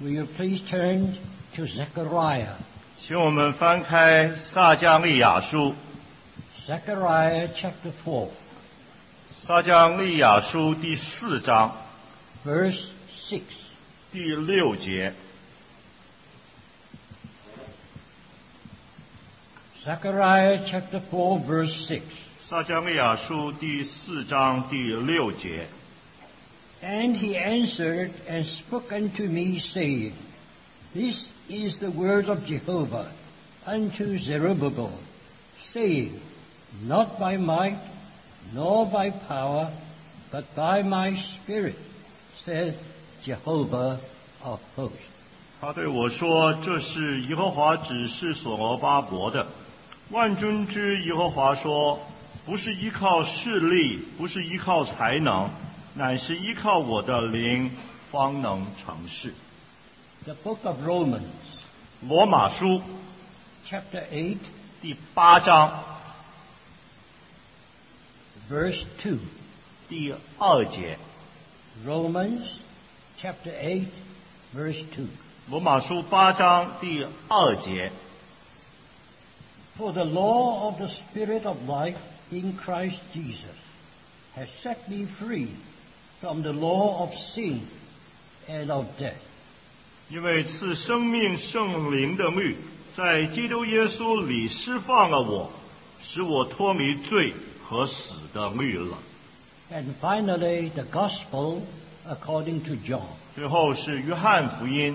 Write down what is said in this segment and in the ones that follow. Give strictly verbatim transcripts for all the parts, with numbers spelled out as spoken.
Will you please turn to Zechariah? 请我们翻开撒迦利亚书， Zechariah chapter four, 撒迦利亚书第四章 verse six. 第六节。 Zechariah chapter four, verse six. 撒迦利亚书第四章第六节。 And he answered and spoke unto me, saying, This is the word of Jehovah unto Zerubbabel, saying, Not by might, nor by power, but by my Spirit, says Jehovah of hosts. 他对我说：“这是耶和华指示所罗巴伯的。万军之耶和华说，不是依靠势力，不是依靠才能，乃是依靠我的灵，方能成事。” The book of Romans, 罗马书 chapter eight, 第八章 verse two. 第二节。 Romans chapter eight, verse two. 罗马书八章第二节。 For the law of the Spirit of life in Christ Jesus has set me free from the law of sin and of death. 因为赐生命圣灵的律，在基督耶稣里释放了我，使我脱离罪和死的律了。 And finally, the Gospel according to John. 最后是约翰福音，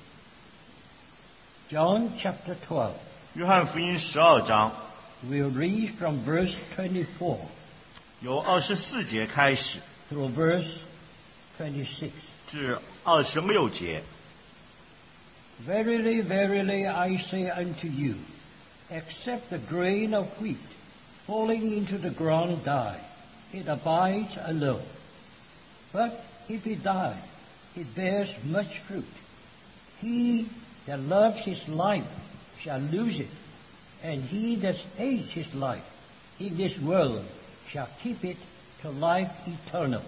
John chapter twelve. 约翰福音十二章 We'll read from verse twenty-four 由二十四节开始 through verse twenty-six. 至二十六节。 Verily, verily, I say unto you, except the grain of wheat falling into the ground die, it abides alone. But if it die, it bears much fruit. He that loves his life shall lose it, and he that hates his life in this world shall keep it to life eternal.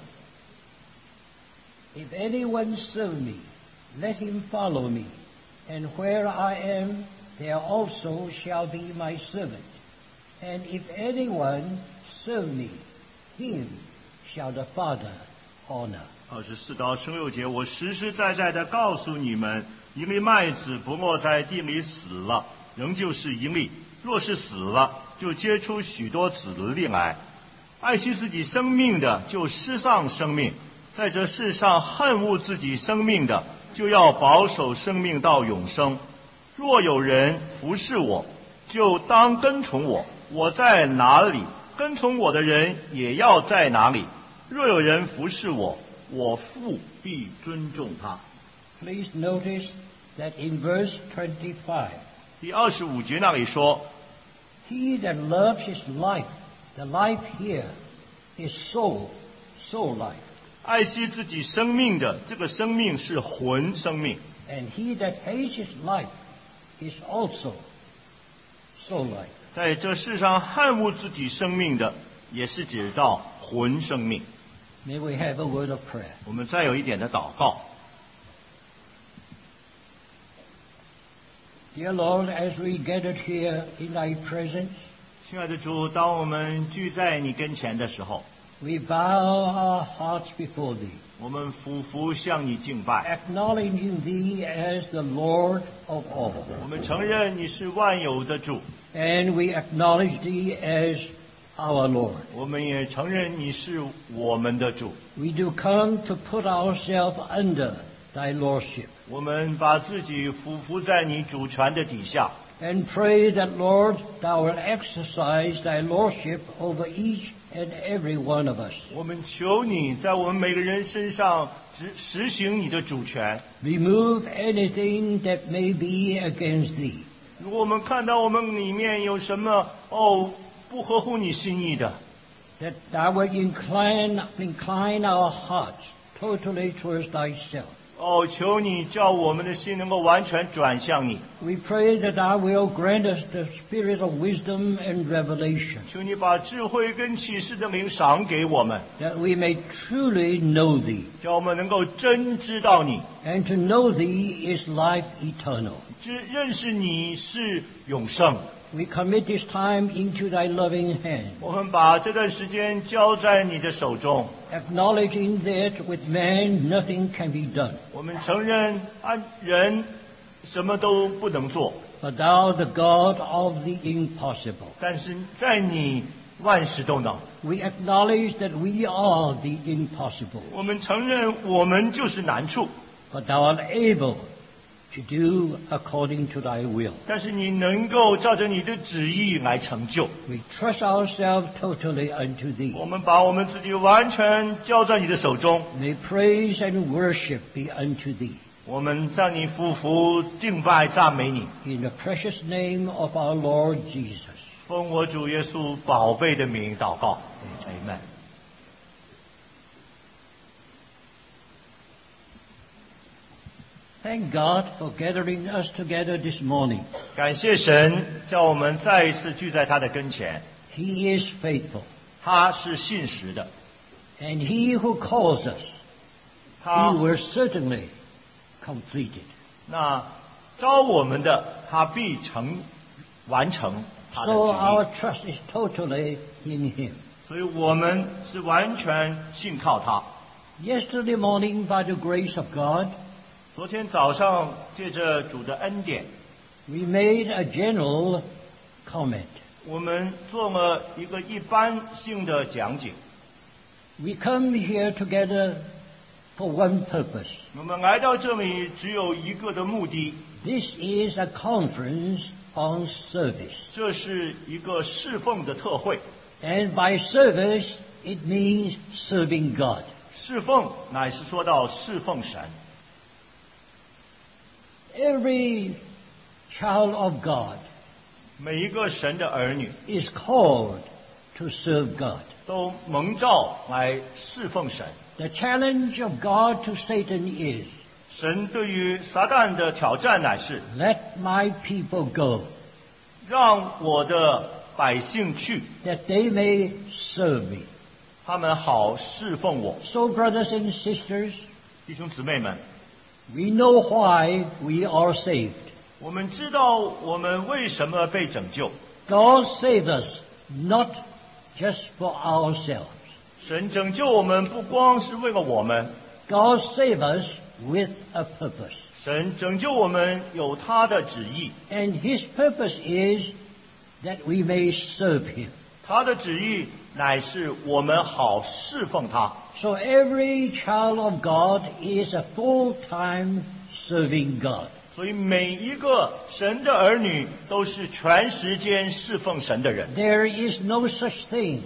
If anyone serve me, let him follow me. And where I am, there also shall be my servant. And if anyone serve me, him shall the Father honor. 二十四到十六节，我实实在在的告诉你们，一粒麦子不落在地里死了，仍旧是一粒；若是死了，就结出许多子粒来。爱惜自己生命的，就失丧生命；在这世上恨恶自己生命的，就要保守生命到永生。若有人服侍我，就当跟从我，我在哪里，跟从我的人也要在哪里。若有人服侍我，我父必尊重他。 Please notice that in verse twenty-five, 第二十五节那里说， he that loves his life, the life here is soul, soul life. 爱惜自己生命的，这个生命是魂生命； And he that hates his life is also soul life. 在这世上恨恶自己生命的，也是指到魂生命。 May we have a word of prayer. 我们再有一点的祷告。 Dear Lord, as we gathered here in thy presence, 亲爱的主，当我们聚在你跟前的时候， we bow our hearts before thee, 我们俯伏向你敬拜， acknowledging thee as the Lord of all. 我们承认你是万有的主， And we acknowledge thee as our Lord. 我们也承认你是我们的主。 We do come to put ourselves under thy lordship, 我们把自己俯伏在你主权的底下， and pray that, Lord, thou wilt exercise thy lordship over each and every one of us. 我们求你在我们每个人身上执实行你的主权。 Remove anything that may be against thee. 如果我们看到我们里面有什么哦不合乎你心意的， That thou wilt incline, incline our hearts totally towards thyself. 哦，求你叫我们的心能够完全转向你。 We pray that Thou will grant us the spirit of wisdom and revelation, 求你把智慧跟启示的灵赏给我们， that we may truly know Thee. 叫我们能够真知道你， And to know Thee is life eternal. 知认识你是永生。 We commit this time into Thy loving hand, 我们把这段时间交在你的手中， acknowledging that with man nothing can be done. 我们承认按人什么都不能做， But Thou, the God of the impossible. 但是在你万事都能。 We acknowledge that we are the impossible, 我们承认我们就是难处， but Thou art able to do according to Thy will. 但是你能够照着你的旨意来成就。 We trust ourselves totally unto Thee. 我们把我们自己完全交在你的手中， May praise and worship be unto Thee. 我们向你俯伏敬拜赞美你， In the precious name of our Lord Jesus. 奉我主耶稣宝贝的名祷告 ，Amen。 Thank God for gathering us together this morning. 感谢神，叫我们再一次聚在他的跟前。 He is faithful, 他是信实的， and He who calls us, 他 He will certainly complete it. 那招我们的，他必成完成他的 So our 旨 trust is totally in Him. 意。所以我们是完全信靠他。 Yesterday morning, by the grace of God, 昨天早上借着主的恩典， we made a general comment. 我们做了一个一般性的讲解。 We come here together for one purpose. 我们来到这里只有一个的目的， This is a conference on service. 这是一个侍奉的特会。 And by service, it means serving God. 侍奉乃是说到侍奉神。 Every child of God 每一个神的儿女 is called to serve God. 都蒙召来侍奉神。 The challenge of God to Satan is, 神对于撒旦的挑战乃是 let my people go, 让我的百姓去， that they may serve me. 他们好侍奉我。 So, brothers and sisters, 弟兄姊妹们， we know why we are saved. 我们知道我们为什么被拯救。 God saved us not just for ourselves. 神拯救我们不光是为了我们， God saved us with a purpose. 神拯救我们有他的旨意， And His purpose is that we may serve Him. 他的旨意乃是我们好侍奉他。 So every child of God is a full-time serving God. 所以每一个神的儿女都是全时间侍奉神的人。 There is no such thing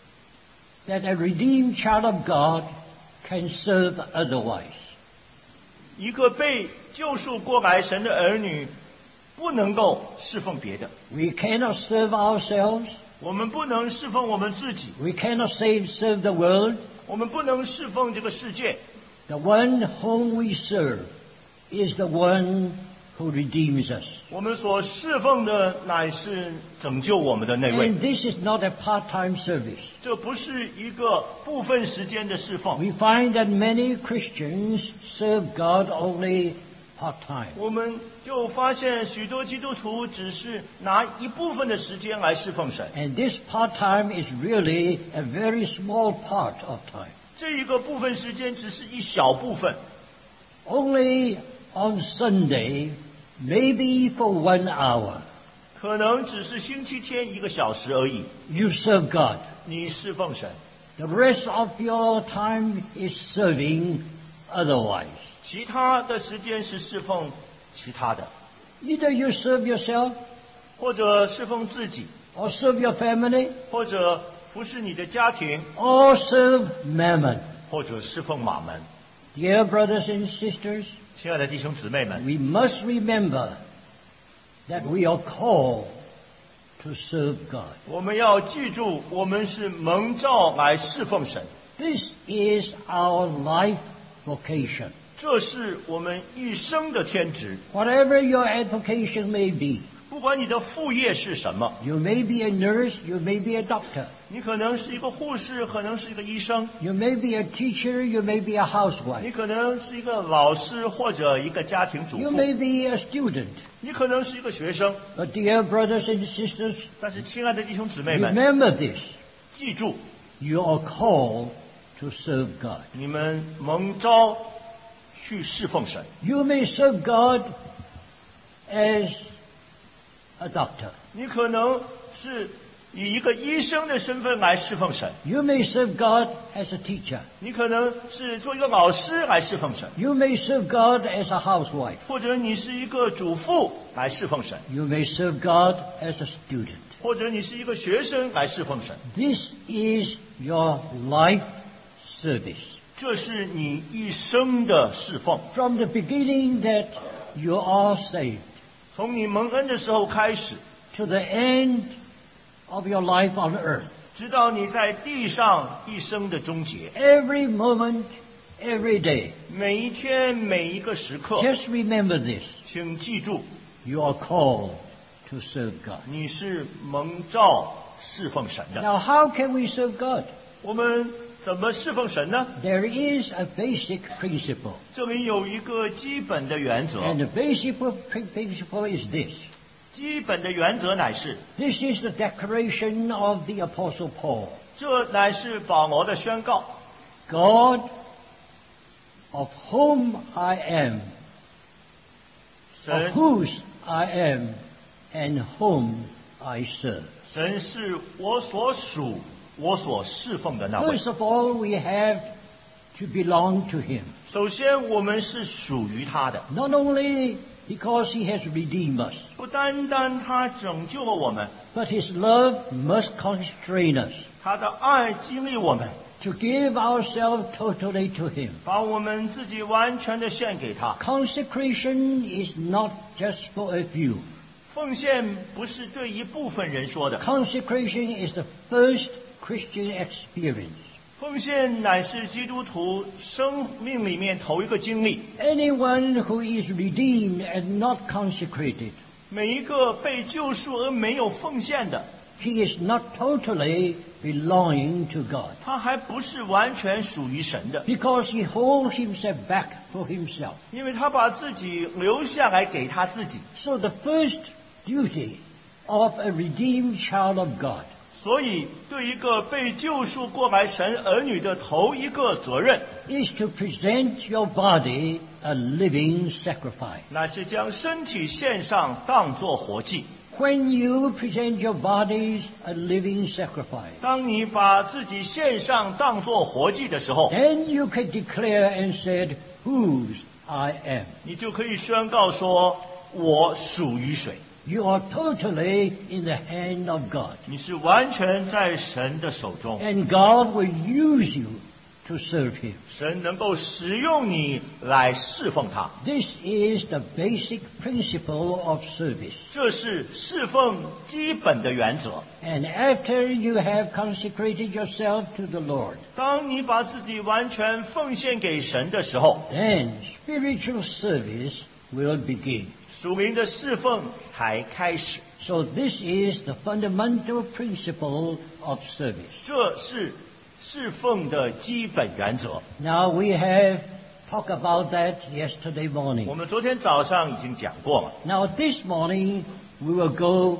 that a redeemed child of God can serve otherwise. 一个被救赎过来神的儿女，不能够侍奉别的。 We cannot serve ourselves. 我们不能侍奉我们自己， We cannot save, serve the world. 我们不能侍奉这个世界。 The one whom we serve is the one who redeems us. 我们所侍奉的乃是拯救我们的那位 And，this is not a part-time service. 这不是一个部分时间的侍奉。 We find that many Christians serve God only part-time. 我们就发现许多基督徒只是拿一部分的时间来侍奉神， And this part-time is really a very small part of time. 这一个部分时间只是一小部分。 Only on Sunday, maybe for one hour, 可能只是星期天一个小时而已， you serve God. 你侍奉神， The rest of your time is serving otherwise. 其他的时间是侍奉其他的， Either you serve yourself 或者侍奉自己， or serve your family 或者服侍你的家庭， or serve mammon. 或者侍奉马门。 Dear brothers and sisters, 亲爱的弟兄姊妹们， we must remember that we are called to serve God. 我们要记住，我们是蒙召来侍奉神， This is our life vocation. 这是我们一生的天职。 Whatever your avocation may be, 不管你的副业是什么， you may be a nurse, you may be a doctor, 你可能是一个护士，可能是一个医生， you may be a teacher, you may be a 你 housewife, 可能是一个老师或者一个家庭主 you 妇， may be a student. 你可能是一个学生。 But dear brothers and sisters, 但是，亲爱的弟兄姊妹们， remember this. 记住， You are called to serve God. 你们蒙召去侍奉神。 You may serve God as a doctor. 你可能是以一个医生的身份来侍奉神， You may serve God as a teacher. 你可能是做一个老师来侍奉神， You may serve God as a housewife. 或者你是一个主妇来侍奉神， You may serve God as a student. 或者你是一个学生来侍奉神。 This is your life service. 这是你一生的侍奉， From the beginning that you are saved 从你蒙恩的时候开始， to the end of your life on earth. 直到你在地上一生的终结。 Every moment, every day. 每一天每一个时刻， Just remember this. 请记住， You are called to serve God. 你是蒙召侍奉神的。 Now, how can we serve God? 我们怎么侍奉神呢？ There is a basic principle. 这里有一个基本的原则， And the basic principle is this. 基本的原则乃是， This is the declaration of the Apostle Paul. 这乃是保罗的宣告。 God, of whom I am, of 神 whose I am, and whom I serve. 神是我所属、我所侍奉的那位。 First of all, we have to belong to Him. 首先，我们是属于他的， Not only because He has redeemed us, 不单单他拯救了我们， but His love must constrain us 他的爱激励我们， to give ourselves totally to Him. 把我们自己完全的献给他。 Consecration is not just for a few. 奉献不是对一部分人说的， Consecration is the first Christian experience. 奉献乃是基督徒生命里面头一个经历。 Anyone who is redeemed and not consecrated, 每一个被救赎而没有奉献的， he is not totally belonging to God, 他还不是完全属于神的， because he holds himself back for himself. 因为他把自己留下来给他自己。 So the first duty of a redeemed child of God 所以，对一个被救赎过来神儿女的头一个责任， is to present your body a living sacrifice. 乃是将身体献上，当作活祭。 When you present your bodies a living sacrifice, 当你把自己献上，当作活祭的时候， then you can declare and say, whose I am. 你就可以宣告说：“我属于谁？” You are totally in the hand of God. 你是完全在神的手中， And God will use you to serve Him. 神能够使用你来侍奉他。 This is the basic principle of service. 这是侍奉基本的原则。 And after you have consecrated yourself to the Lord, 当你把自己完全奉献给神的时候， then spiritual service will begin. 属灵的侍奉才开始。 So this is the fundamental principle of service. 这是侍奉的基本原则。 Now we have talked about that yesterday 我 morning. 们昨天早上已经讲过了。 Now this morning we will go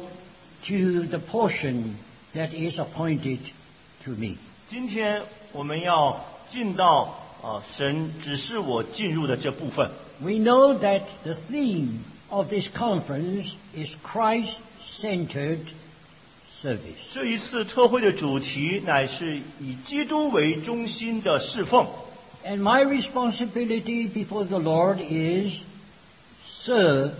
to the portion that is appointed to me. 今天我们要进到啊、神指示我进入的这部分。 We know that the theme of this conference is Christ-centered service. 这一次特会的主题乃是以基督为中心的侍奉。 And my responsibility before the Lord is serve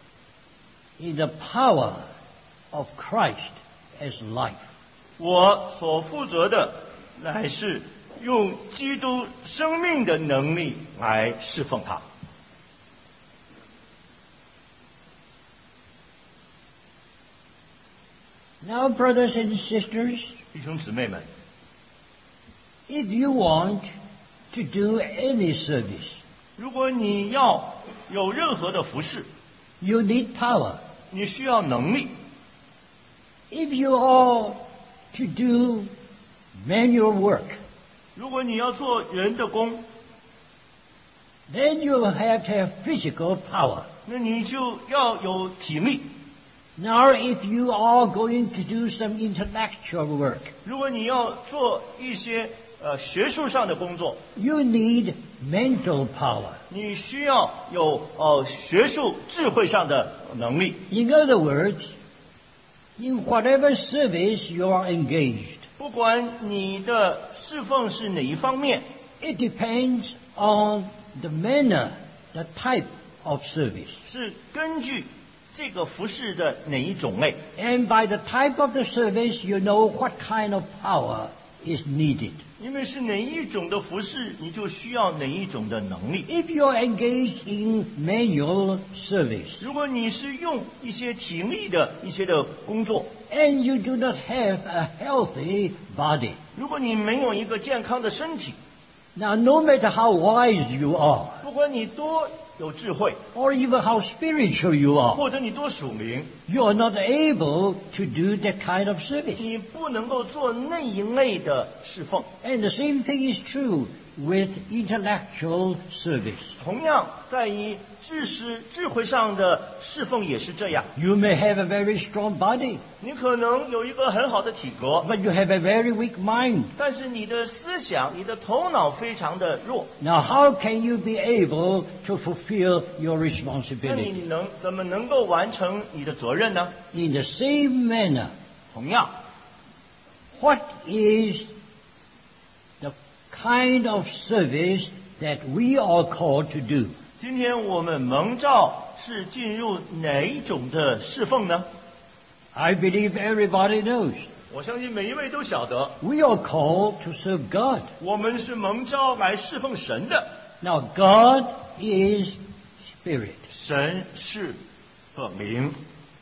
in the power of Christ as life. 我所负责的乃是用基督生命的能力来侍奉他。 Now, brothers and sisters, 弟兄姊妹们， if you want to do any service, 如果你要有任何的服事， you need power. 你需要能力。 If you are to do manual work, 如果你要做人的工， then you have to have physical power. 那你就要有体力。 Now, if you are going to do some intellectual work, 如果你要做一些呃学术上的工作， you need mental power. 你需要有呃学术智慧上的能力。 In other words, in whatever service you are engaged, 不管你的侍奉是哪一方面， it depends on the manner, the type of service. 是根据这个服饰的哪一种类， And by the type of the service, you know what kind of power is needed. 因为是哪一种的服饰，你就需要哪一种的能力。 If you are engaged in manual service 如果你是用一些体力的一些的工作， and you do not have a healthy body, 如果你没有一个健康的身体， now no matter how wise you are, 不管你多有智慧， or even how spiritual you are, 或者你多属灵， you are not able to do that kind of service. 你不能够做那一类的侍奉。 And the same thing is true with intellectual service. 同样，在于知识智慧上的侍奉也是这样。 You may have a very strong body, 你可能有一个很好的体格， but you have a very weak mind. 但是你的思想、你的头脑非常的弱。 Now, how can you be able to fulfill your 那 responsibility? 你能怎么能够完成你的责任呢？ In the same manner, 同样， what is the kind of service that we are called to do? 今天我们蒙召是进入哪一种的侍奉呢？ I believe everybody knows. 我相信每一位都晓得， We are called to serve God. 我们是蒙召来侍奉神的。 Now, God is spirit. 神是个灵，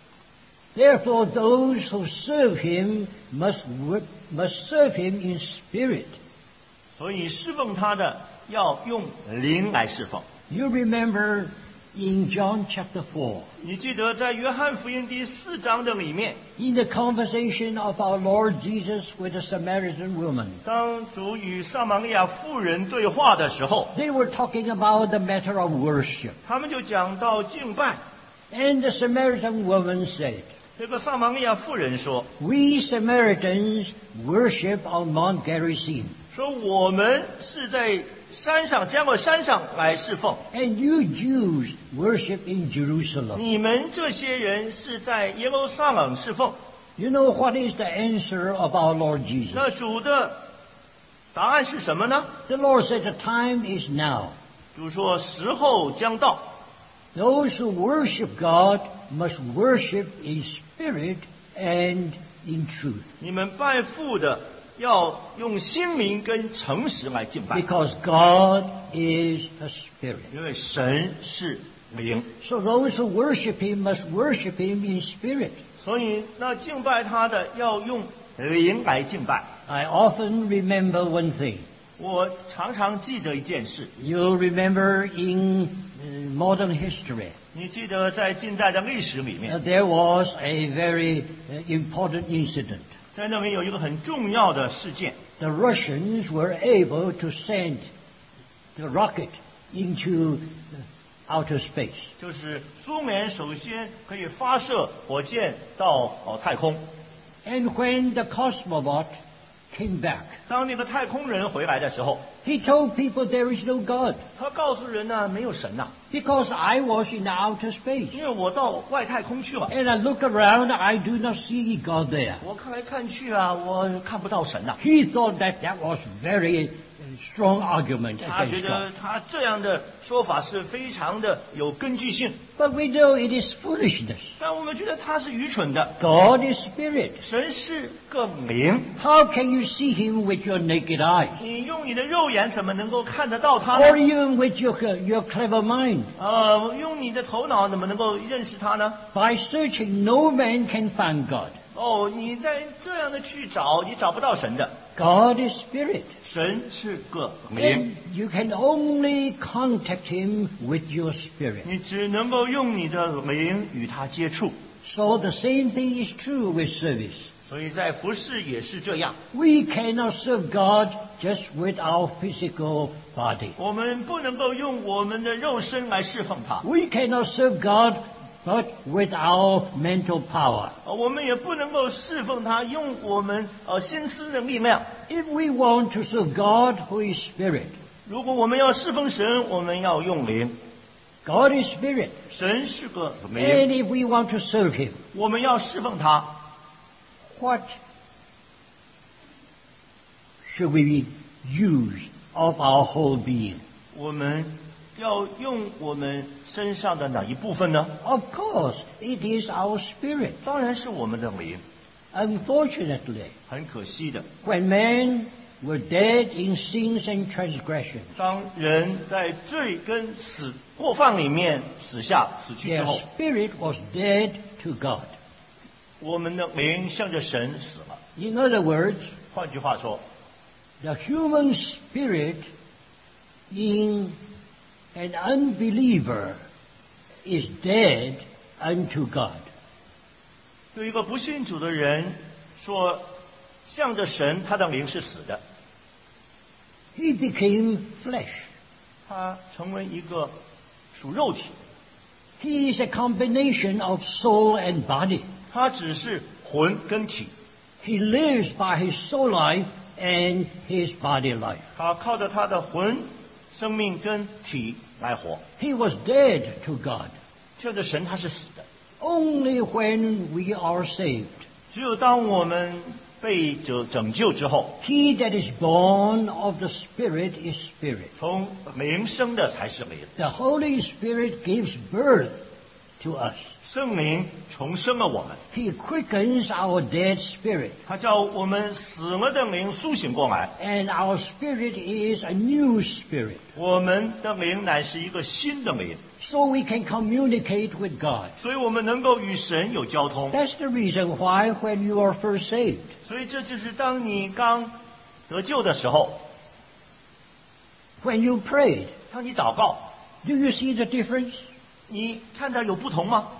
Therefore, those who serve Him must, work, must serve Him in spirit. 所以侍奉他的要用灵来侍奉。 You remember in John chapter four, 你记得在约翰福音第四章的里面， in the conversation of our Lord Jesus with the Samaritan woman, 当主与撒玛利亚妇人对话的时候， they were talking about the matter of worship. 他们就讲到敬拜。 And the Samaritan woman said, 这个撒玛利亚妇人说 We Samaritans worship on Mount Gerizim, 说我们是在山上，将过山上来侍奉， and you Jews worship in Jerusalem. 你们这些人是在耶路撒冷侍奉。 You know what is the answer of our Lord Jesus? 那主的答案是什么呢？ The Lord said, The time is now. 主说时候将到， Those who worship God must worship in spirit and in truth. 你们拜父的要用心灵跟诚实来敬拜， Because God is a spirit. 因为神是灵， So those who worship Him must worship Him in spirit. 所以那敬拜他的要用灵来敬拜。 I often remember one thing. 我常常记得一件事， You remember in uh, modern history, 你记得在近代的历史里 uh, 面， there was a very uh, important incident. 在那边有一个很重要的事件， The Russians were able to send the rocket into outer space. 就是苏联首先可以发射火箭到哦太空。 And when the cosmonaut came back, 当那个太空人回来的时候， he told people there is no God 他告诉人呢、没有神呐、 because I was in outer space. 因为我到外太空去了， And I look around, I do not see God there. 我看来看去啊，我看不到神呐、 He thought that that was very uh, strong argument 他觉 against 得 God. 他这样的说法是非常的有根据性， But we know it is foolishness. 但我们觉得他是愚蠢的。 God is spirit. 神是个灵， How can you see Him with your naked eyes? 你用你的肉眼怎么能够看得到他 Or 呢？ even with your, your clever mind? 呃，用你的头脑怎么能够认识他呢？ By searching, no man can find God. 哦，你在这样的去找，你找不到神的。 God is spirit. 神是个 And 灵， you can only contact him with your spirit. 你只能够用你的灵与他接触。 So the same thing is true with service. 所以在服事也是这样， We cannot serve God just with our physical body. 我们不能够用我们的肉身来侍奉他， We cannot serve God but with our mental power. 呃我们也不能够侍奉他，用我们呃心思的力量。 If we want to serve God who is spirit, 如果我们要侍奉神，我们要用灵。 God is spirit. 神是个 And 灵， if we want to serve him, 我们要侍奉他。 what should we use of our whole being? 我们要用我们身上的哪一部分呢？ Of course, it is our spirit. 当然是我们的灵。 Unfortunately, 很可惜的， when men were dead in sins and transgressions, 当人在罪跟死过犯里面死下死去之 their 后， spirit was dead to God. 我们的灵向着神死了。 In other words, 换句话说， the human spirit in an unbeliever is dead unto God. 对一个不信主的人说，向着神，他的灵是死的， He became flesh. 他成为一个属肉体， He is a combination of soul and body. 他只是魂跟体， He lives by his soul life and his body life. 他靠着他的魂生命跟体来活。 He was dead to God. 向着神，他是死的。 Only when we are saved, 只有当我们被拯拯救之后， he that is born of the Spirit is spirit. 从灵生的才是灵， The Holy Spirit gives birth to us. 圣灵重生了我们， He quickens our dead spirit. 他叫我们死了的灵苏醒过来。 And our spirit is a new spirit. 我们的灵乃是一个新的灵， So we can communicate with God. 所以我们能够与神有交通。 That's the reason why when you are first saved, 所以这就是当你刚得救的时候， when you prayed, 当你祷告， do you see the difference? 你看到有不同吗？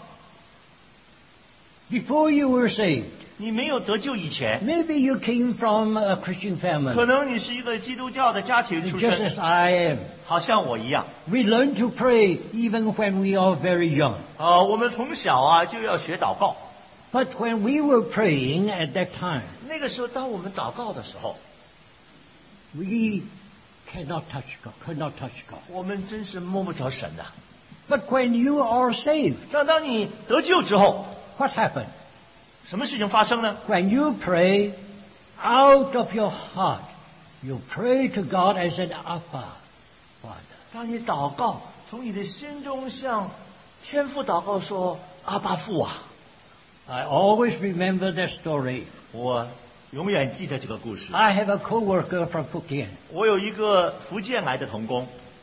Before you were saved, 你没有得救以前， maybe you came from a Christian 可 family, 能你是一个基督教的家庭出 just 身， as I am. 好像我一样。 We learn to pray even when we are very young. 啊，我们从小啊就要学祷告。 But when we were praying at that time, 那个时候，当我们祷告的时候， we cannot touch God, could not touch God. 我们真是摸不着神呐、 But when you are saved, 但当你得救之后， what happened? 什么事情发生呢？ When you pray out of your heart, you pray to God as an Abba Father. 当你祷告，从你的心中向天父祷告说：“阿爸父啊！” I always remember that story. 我永远记得这个故事。 I have a co-worker from Phuket. 我有一个福建来的童工，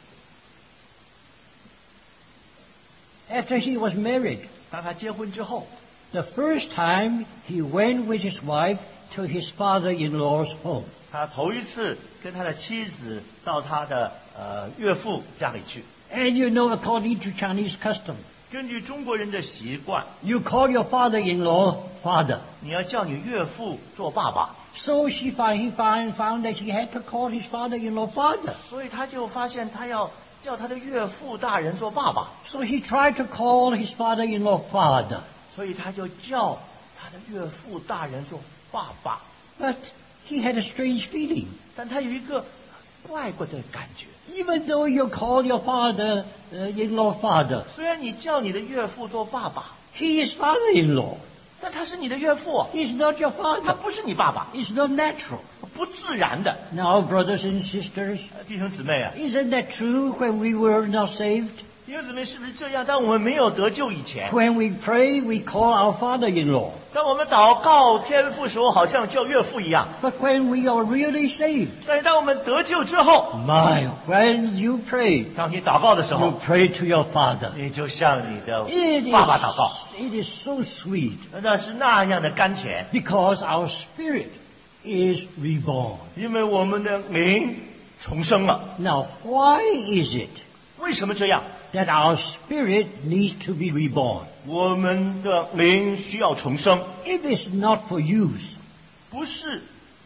After he was married, 当他结婚之后， the first time he went with his wife to his father-in-law's home. 他头一次跟他的妻子到他的呃岳父家里去。 And you know, according to Chinese custom, 根据中国人的习惯， you call your father-in-law father. 你要叫你岳父做爸爸， So she find, he find, found that he had to call his father-in-law father. 所以他就发现他要叫他的岳父大人做爸爸， So he tried to call his father-in-law father. 所以他就叫他的岳父大人做爸爸。 But he had a strange feeling. 但他有一个怪怪的感觉， Even though you call your father-in-law father, 虽然你叫你的岳父做爸爸， he is father-in-law. 但他是你的岳父啊， He's not your 他 father. 不是你爸爸， It's not natural. 不自然的。 Now, brothers and sisters, 呃弟兄姊妹啊， isn't that true when we were not saved? 弟兄姊妹，是不是这样？当我们没有得救以前， when we pray, we call our father-in-law. 当我们祷告天父时候，好像叫岳父一样。 But when we are really saved, 但是当我们得救之后， my, when you pray, 当你祷告的时 you 候， pray to your father. 你就向你的 It 爸爸祷告， is, it is so sweet 那是那样的甘甜， because our spirit is reborn. 因为我们的灵重生了。 Now, why is it 为什么这样？ that our spirit needs to be reborn? 我们的灵需要重生， If it's not for use, 不是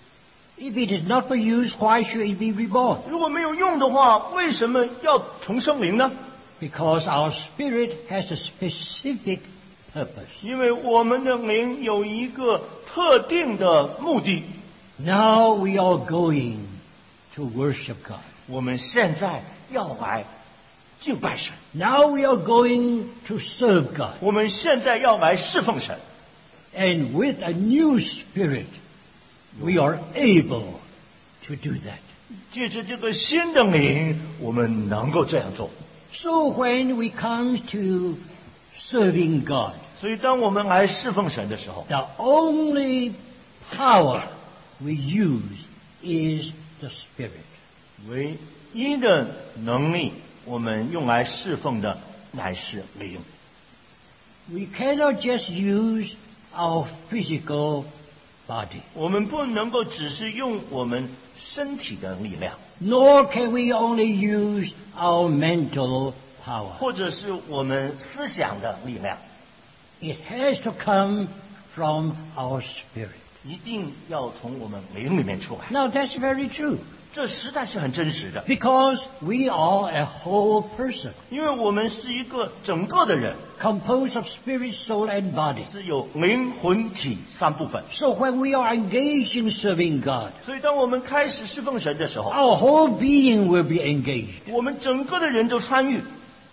if it is not for use, why should it be reborn? 如果没有用的话，为什么要重生灵呢？ Because our spirit has a specific purpose. 因为我们的灵有一个特定的目的。 Now we are going to worship God. 我们现在要来敬拜神， Now we are going to serve God. 我们现在要来侍奉神。 And with a new spirit, we are able to do that. 借着这个新的灵，我们能够这样做。 So when we come to serving God, 所以，当我们来侍奉神的时候， the only power we use is the Spirit. 唯一的能力，我们用来侍奉的乃是灵。 We cannot just use our physical body, 我们不能够只是用我们身体的力量， nor can we only use our mental power. 或者是我们思想的力量， It has to come from our spirit. 一定要从我们灵里面出来。 Now that's very true 这实在是很真实的， because we are a whole person 因为我们是一个整个的人， composed of spirit, soul, and body. 是有灵魂体三部分。 So when we are engaged in serving God, 所以，当我们开始侍奉神的时候， our whole being will be engaged. 我们整个的人都参与。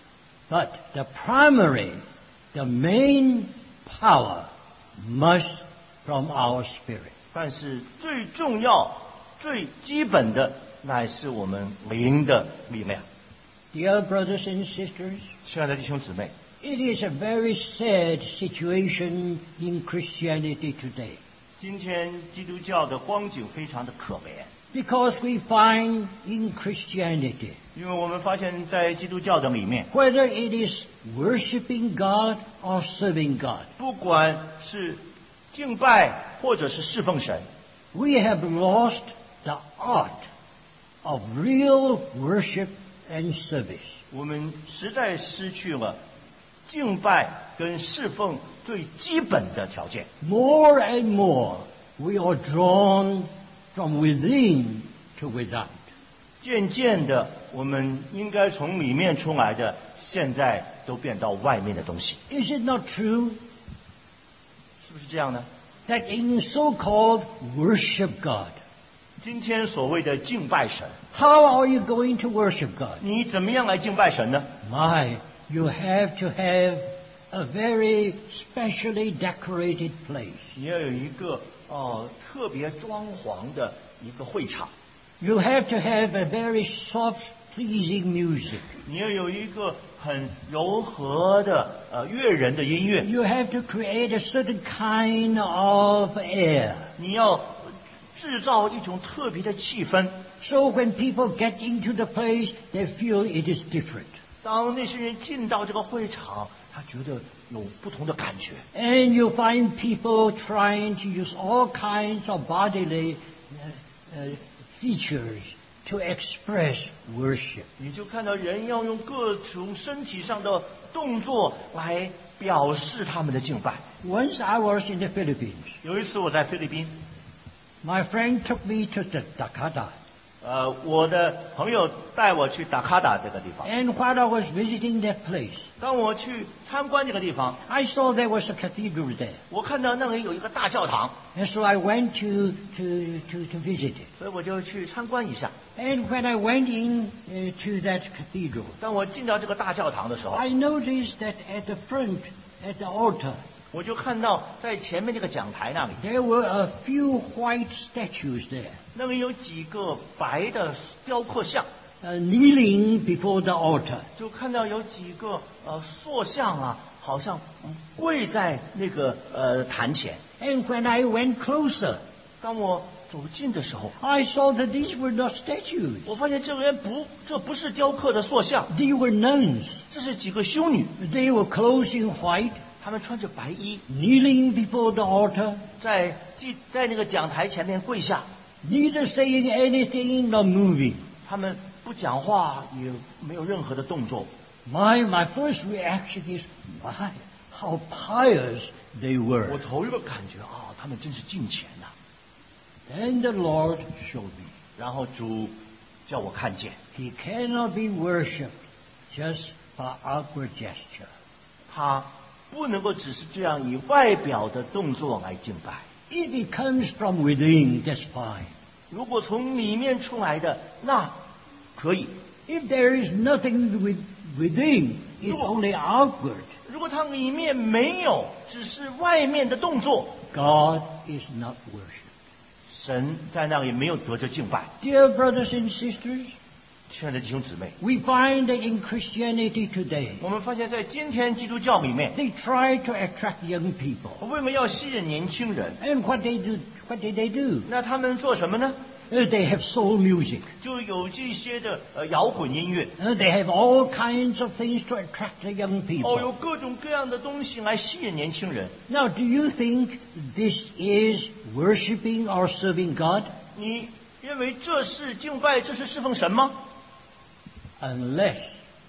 But the primary, the main power must from our spirit. 但是最重要、最基本的，乃是我们灵的力量。 Dear brothers and sisters, 亲爱的弟兄姊妹， it is a very sad situation in Christianity today 今天基督教的光景非常的可怜， because we find in Christianity, 因为我们发现，在基督教的里面， whether it is worshiping God or serving God, 不管是敬拜或者是侍奉神， we have lost the art of real worship and service. 我们实在失去了敬拜跟侍奉最基本的条件。 More and more, we are drawn from within to without. 渐渐的，我们应该从里面出来的，现在都变到外面的东西， Is it not true 是不是这样呢？ that in so-called worship God, 今天所谓的敬拜神， how are you going to worship God? 你怎么样来敬拜神呢？ My, you have to have a very specially decorated place. 你要有一个哦、特别装潢的一个会场， You have to have a very soft, pleasing music. 你要有一个很柔和的呃悦人的音乐， You have to create a certain kind of air. 你要制造一种特别的气氛。 So when people get into the place, they feel it is different. 当那些人进到这个会场，他觉得有不同的感觉。 And you find people trying to use all kinds of bodily uh, uh, features to express worship. 你就看到人要用各种身体上的动作来表示他们的敬拜。 Once I was in the Philippines. 有一次我在菲律宾， My friend took me to the Dakota. 呃，我的朋友带我去达卡达这个地方。 And while I was visiting that place, 当我去参观这个地方， I saw there was a cathedral there. 我看到那里有一个大教堂， And so I went to, to, to, to visit it. 所以我就去参观一下。 And when I went in uh, to that cathedral, 当我进到这个大教堂的时候， I noticed that at the front, at the altar, 我就看到在前面那个讲台那里， there were a few white statues there. 那里有几个白的雕刻像， uh, kneeling before the altar. 就看到有几个呃塑像啊，好像跪在那个呃坛前。 And when I went closer, 当我走近的时候， I saw that these were not statues. 我发现这个人不，这不是雕刻的塑像， They were nuns. 这是几个修女， They were clothed in white, 她们穿着白衣， kneeling before the altar, 在祭在那个讲台前面跪下， neither saying anything nor moving. 她们不讲话，也没有任何的动作。 My, my first reaction is, my, how pious they 我 were. 头一个感觉啊，他们真是敬虔呐、 Then the Lord showed me, 然后主叫我看见， He cannot be worshipped just by outward gesture. 他不能够只是这样以外表的动作来敬拜。 If it comes from within, that's fine. 如果从里面出来的，那可以； If there is nothing with, within, it's only outward. 如果它里面没有，只是外面的动作， God is not worshipped. 神在那里没有得着敬拜。 Dear brothers and sisters, 亲爱的弟兄姊妹， we find that in Christianity today, 我们发现在今天基督教里面， they try to attract young people. 为了要吸引年轻人， And what they do, what did they do? 那他们做什么呢？ Uh, they have soul music. 就有这些的呃摇滚音乐， Uh, they have all kinds of things to attract the young 哦，有 people. 各种各样的东西来吸引年轻人。 Now, do you think this is worshiping or serving God? 你认为这是敬拜，这是侍奉神吗？ Unless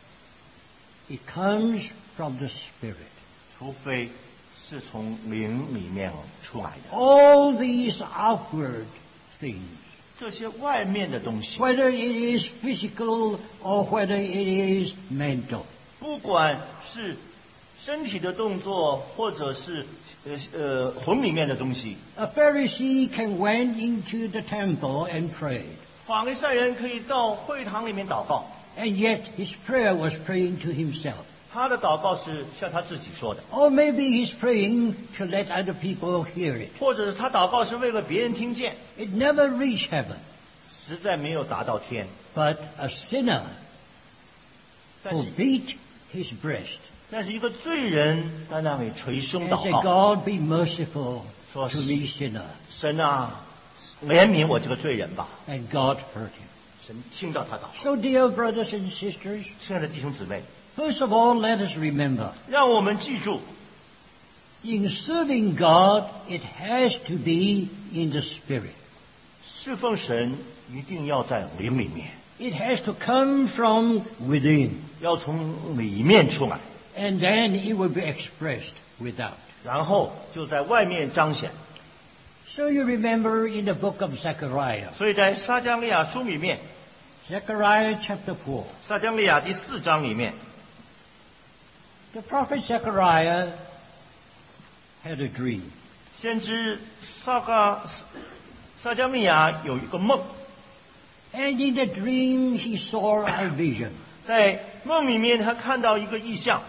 it comes from the Spirit. 除非是从灵里面出来的。 All these outward things, 这些外面的东西， whether it is physical or whether it is mental, 不管是身体的动作，或者是呃呃魂里面的东西， a Pharisee can went into the temple and pray, 法利赛人可以到会堂里面祷告， and yet his prayer was praying to himself. 他的祷告是向他自己说的， Or maybe he's praying to let other people hear it. 或者是他祷告是为了别人听见， It never reached heaven. 实在没有达到天。 But a sinner 但 who 是 beat his breast 但是一个罪人在那里捶胸 and 祷 said, 告， God be merciful 说 to me sinner. 神啊，怜悯我这个罪人吧。 And God heard him. 神听到他祷告。 So dear brothers and sisters, 亲爱的弟兄姊妹， first of all, let us remember, 让我们记住， in serving God, it has to be in the Spirit. 侍奉神一定要在灵里面， It has to come from within. 要从里面出来， And then it will be expressed without. 然后就在外面彰显。 So you remember in the book of Zechariah, 所以在撒迦利亚书里面， Zechariah chapter four, 撒迦利亚第四章里面， the prophet Zechariah had a dream. 先知撒迦撒迦利亚有一个梦， And in the dream he saw a vision. 在梦里面他看到一个异象，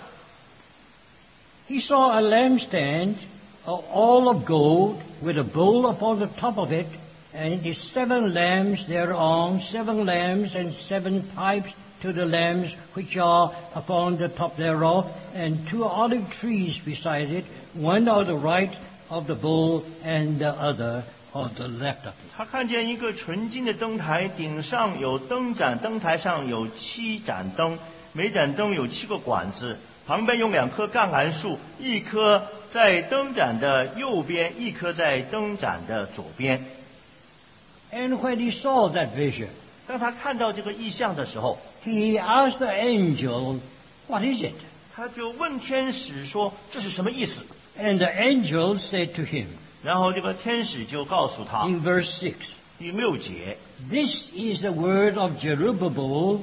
He saw a lampstand of all of gold with a bowl upon the top of it, and the seven lamps thereon, seven lamps and seven pipes to the lamps which are upon the top thereof, and two olive trees beside it, one on the right of the bowl and the other on the left of it. 他看见一个纯金的灯台，顶上有灯盏，灯台上有七盏灯，每盏灯有七个管子，旁边有两棵橄榄树，一棵在灯盏的右边，一棵在灯盏的左边。 And when he saw that vision, 当他看到这个异象的时候， he asked the angel, "What is it?" 他就问天使说：“这是什么意思 And the angel said to him,？” 然后这个天使就告诉他， in verse six, 第六节， "This is the word of Zerubbabel,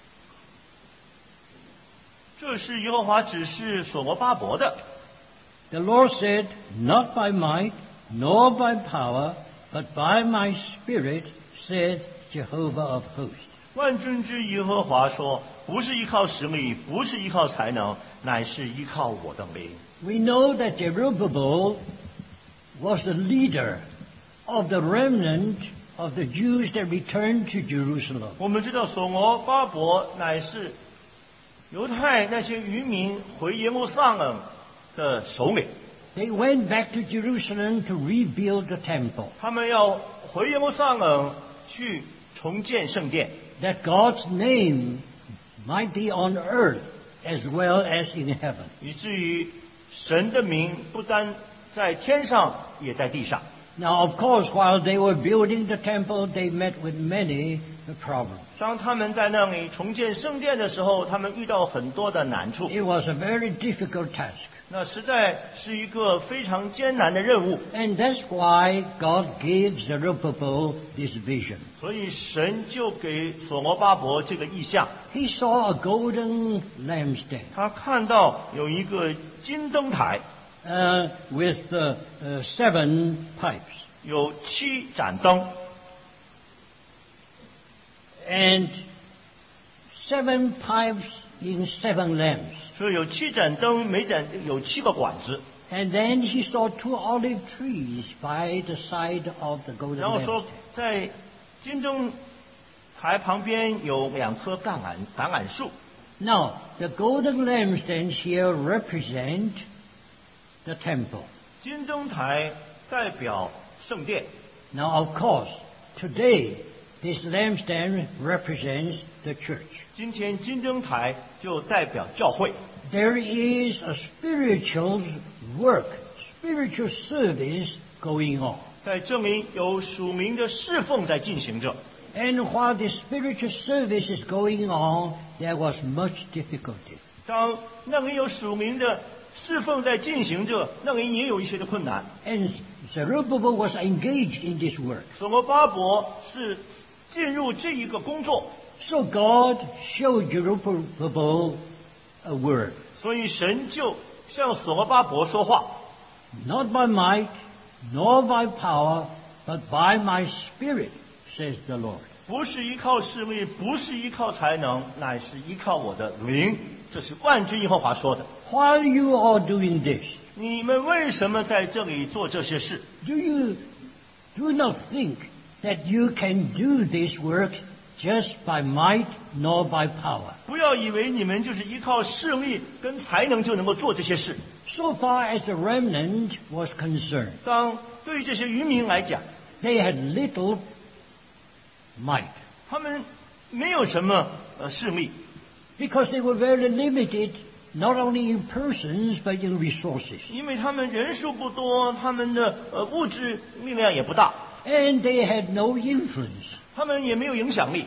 这是耶和华指示所罗巴伯的。 the Lord said, not by might, nor by power, but by my spirit, says Jehovah of hosts. 万军之耶和华说：“不是依靠实力，不是依靠才能，乃是依靠我的灵。” We know that Zerubbabel was the leader of the remnant of the Jews that returned to Jerusalem. 我们知道所罗巴伯乃是犹太那些渔民回耶路撒冷的首领， They went back to Jerusalem to rebuild the temple, 他们要回耶路撒冷去重建圣殿， that God's name might be on earth as well as in heaven. 以至于神的名不单在天上，也在地上。 Now, of course, while they were building the temple, they met with many problems. 当他们在那里重建圣殿的时候，他们遇到很多的难处， It was a very difficult task. 那实在是一个非常艰难的任务。 And that's why God gave Zerubbabel this vision. 所以神就给所罗巴伯这个意象， He saw a golden lampstand 他看到有一个金灯台， uh, with uh, uh, seven pipes. 有七盏灯， And seven pipes in seven lamps. 所以有七盏灯，每盏有七个管子。 And then he saw two olive trees by the side of the golden 然后说 lampstand. 在金灯台旁边有两棵橄榄橄榄树。 Now, the golden lampstands here represent the temple. 金灯台代表圣殿。 Now, of course, today, this lampstand represents the church. 今天金灯台就代表教会。 There is a spiritual work, spiritual service going on. 在这里有属灵的侍奉在进行着。 And while the spiritual service is going on, there was much difficulty. 当那里有属灵的侍奉在进行着，那里也有一些的困难。 And Zerubbabel was engaged in this work. 所罗巴伯是进入这一个工作， So God showed Zerubbabel a word. 所以神就向所罗巴伯说话。 Not by might, nor by power, but by my spirit, says the Lord. 不是依靠势力，不是依靠才能，乃是依靠我的灵。这是万军耶和华说的。 While you are doing this, 你们为什么在这里做这些事？ do you do not think that you can do this work just by might nor by power? 不要以为你们就是依靠势力跟才能就能够做这些事。 So far as the remnant was concerned, 当对于这些渔民来讲， they had little might 他们没有什么呃势力， because they were very limited, not only in persons but in resources. 因为他们人数不多，他们的呃物质力量也不大， And they had no influence. 他们也没有影响力。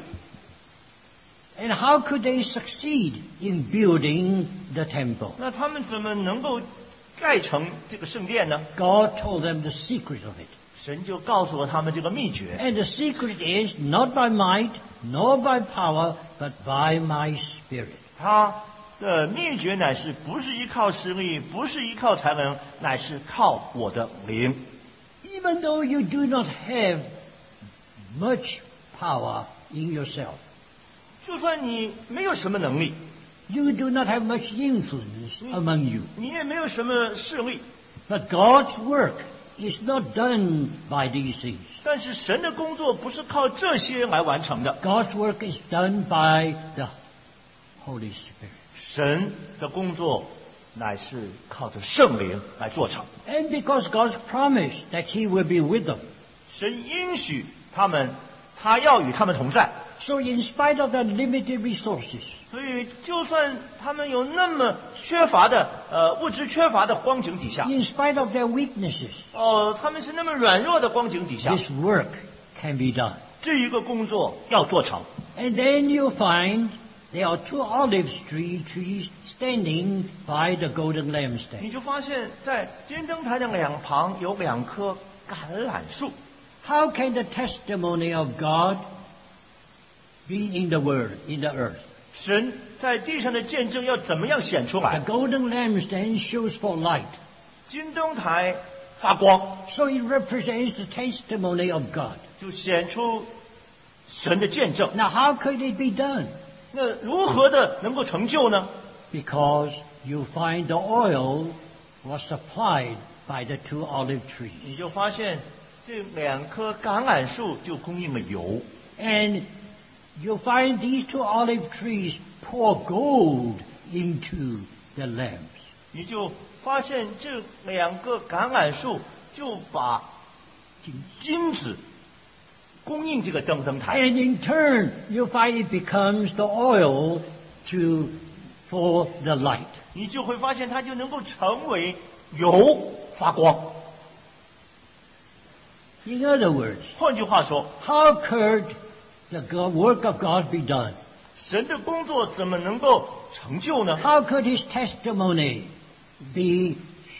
And how could they succeed in building the temple? 那他们怎么能够盖成这个圣殿呢？ God told them the secret of it. 神就告诉了他们这个秘诀。 And the secret is not by might, nor by power, but by my spirit. 他的秘诀乃是不是依靠实力，不是依靠才能，乃是靠我的灵。 Even though you do not have much power in yourself, 就算你没有什么能力， you do not have much influence among you, 你也没有什么势力， but God's work is not done by these things. 但是神的工作不是靠这些来完成的， God's work is done by the Holy Spirit. 神的工作乃是靠着圣灵来做成。 And because God's promised that He will be with them, 神应许他们，他要与他们同在。 so in spite of their limited resources, 所以，就算他们有那么缺乏的呃物质缺乏的光景底下， in spite of their weaknesses, 哦，他们是那么软弱的光景底下， this work can be done. 这一个工作要做成。 And then you find there are two olive tree trees standing by the golden 你 lampstand. 就发现，在金灯台的两旁有两棵橄榄树。 How can the testimony of God be in the world, in the earth? 神在地上的见证要怎么样显出 The 来？ golden lampstand shows for light, 金灯台发光， so it represents the testimony of God. 就显出神的见证。 Now, how could it be done? 那如何的能够成就呢？ Because you find the oil was supplied by the two olive trees. 你就发现这两棵橄榄树就供应了油。 And you find these two olive trees pour gold into the lamps. 你就发现这两个橄榄树就把金子供应这个灯灯台。 And in turn, you find it becomes the oil to for the light. 你就会发现它就能够成为油发光。 In other words, 换句话说， how could the God, work of God be done? 神的工作怎么能够成就呢？ How could His testimony be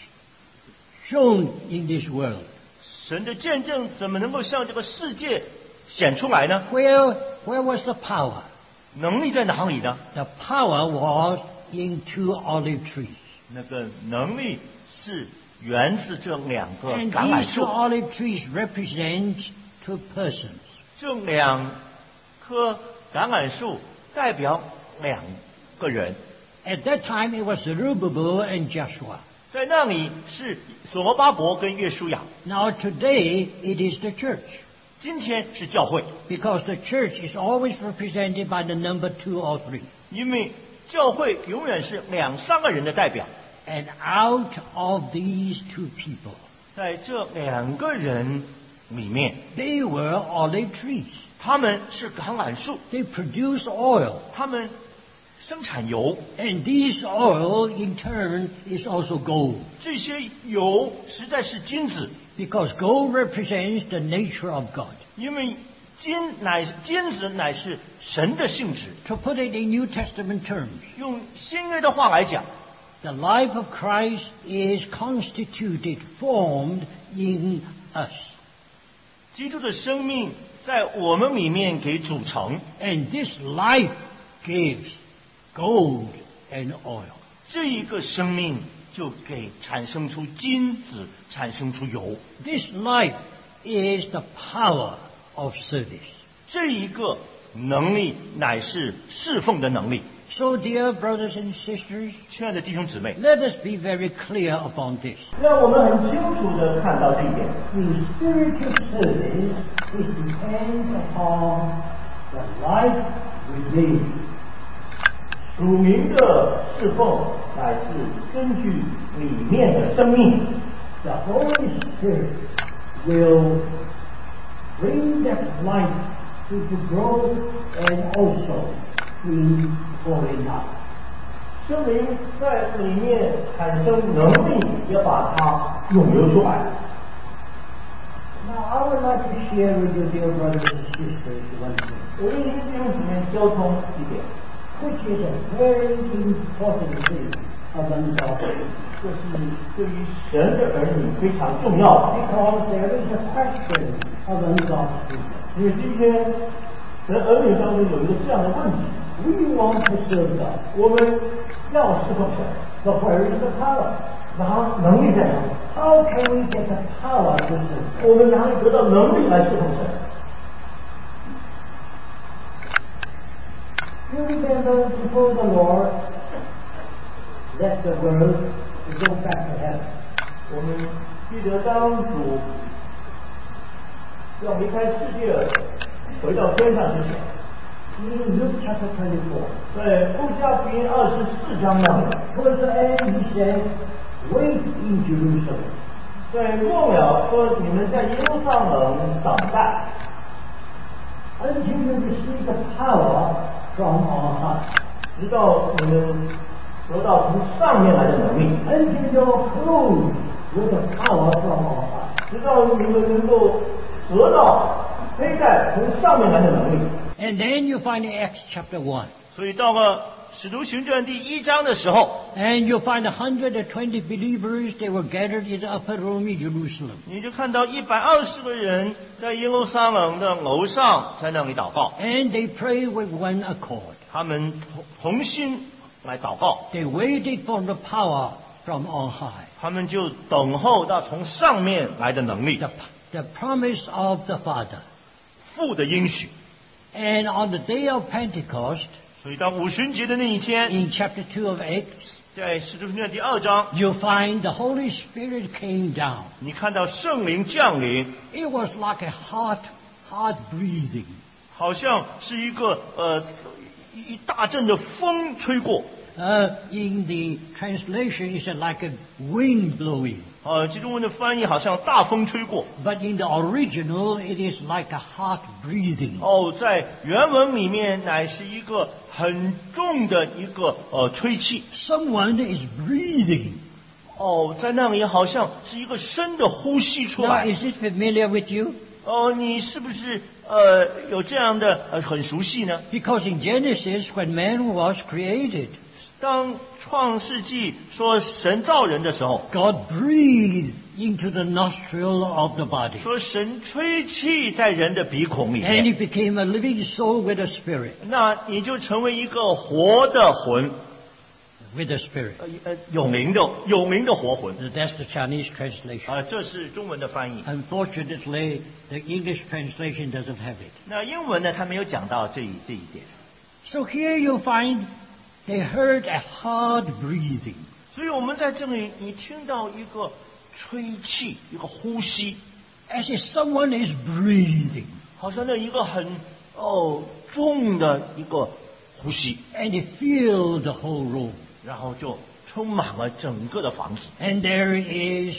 shown in this world? 神的见证怎么能够向这个世界显出来呢？ Where, where was the power? 能力在哪里呢？ The power was in two olive trees. 那个能力是源自这两个 And 橄榄 these two 树。 olive trees represent two persons. 这两棵橄榄树代表两个人， At that time, it was Zerubbabel and Joshua. 在那里是所罗巴伯跟约书亚， Now today, it is the church. 今天是教会， Because the church is always represented by the number two or three. 因为教会永远是两三个人的代表。 And out of these two people, 在这两个人里面， they were olive trees. 他们是橄榄树， They produce oil. 他们生产油， And this oil, in turn, is also gold. 这些油实在是金子， Because gold represents the nature of God. 因为金乃金子乃是神的性质。 To put it in New Testament terms, 用新约的话来讲， the life of Christ is constituted, formed in us. 基督的生命在我们里面给组成， And this life gives gold and oil. 这一个生命就给产生出金子，产生出油。 This life is the power of service. 这一个能力乃是侍奉的能力。 So, dear brothers and sisters, 亲爱的弟兄姊妹， let us be very clear upon this. 让我们很清楚的看到这一点。 The spiritual service it depends upon the life within. 属灵的侍奉乃是根据里面的生命， The Holy Spirit will bring that life to the growth and also in pouring out. 圣灵在里面产生能力，要把它涌流出来。 Now, I would like to share with you, dear brothers and sisters, one thing, 我跟弟兄姊妹交通一点， which is a very important thing among God, 这是对于神的儿女非常重要的。 because there is a question among God's people. 因为今天神儿女当中有一个这样的问题： We want to serve God, 我们要侍奉神， but where is the power? 然后能力在哪里？ How can we get the power to serve? 我们哪里得到能力来侍奉神？ You remember before the Lord left the world to go back to heaven. 我们记得当主要离开世界，回到天上之前， In Luke chapter twenty-four, 在路加福音二十四章那里， towards the end he said, Wait in Jerusalem, 在末了说你们在耶路撒冷等待， until you receive the power from on high, 直到你们得到从上面来的能力， until you're clothed with the power from on high. 直到你们能够得到佩戴从上面来的能力。 And then you find in Acts chapter one, 所以到了使徒行传第一章的时候， and you find one hundred twenty believers, they were gathered in the upper room in Jerusalem. 你就看到一百二十个人在耶路撒冷的楼上在那里祷告， And they prayed with one accord. 他们同同心来祷告， They waited for the power from on high. 他们就等候到从上面来的能力， The, the promise of the Father. 父的应许。 And on the day of Pentecost, 所以到五旬节的那一天， in chapter two of Acts, 在使徒行传第二章， you find the Holy Spirit came down. 你看到圣灵降临， It was like a hot, hot breathing. 好像是一个呃一一大阵的风吹过。 Uh, in the translation, it's like a wind blowing. 呃，其中文的翻译好像大风吹过。 But in the original, it is like a hot breathing. 哦，在原文里面乃是一个很重的一个呃吹气。 Someone is breathing. 哦，在那里好像是一个深的呼吸出 Now, 来。 is it familiar with you? 哦，你是不是呃有这样的呃很熟悉呢？ Because in Genesis, when man was created, 当创世纪说神造人的时候， God breathed into the nostril of the body. 说神吹气在人的鼻孔里 And 面， it became a living soul with a spirit. 那你就成为一个活的魂， With a spirit. 呃呃有灵的有灵的活魂。 That's the Chinese translation. 啊、这是中文的翻译。 Unfortunately, the English translation doesn't have it. 那英文呢，他没有讲到这一这一点。 So here you find they heard a hard breathing. 所以我们在这里，你听到一个吹气，一个呼吸， As if someone is breathing. 好像那一个很哦重的一个呼吸， And it filled the whole room. 然后就充满了整个的房子。 And there is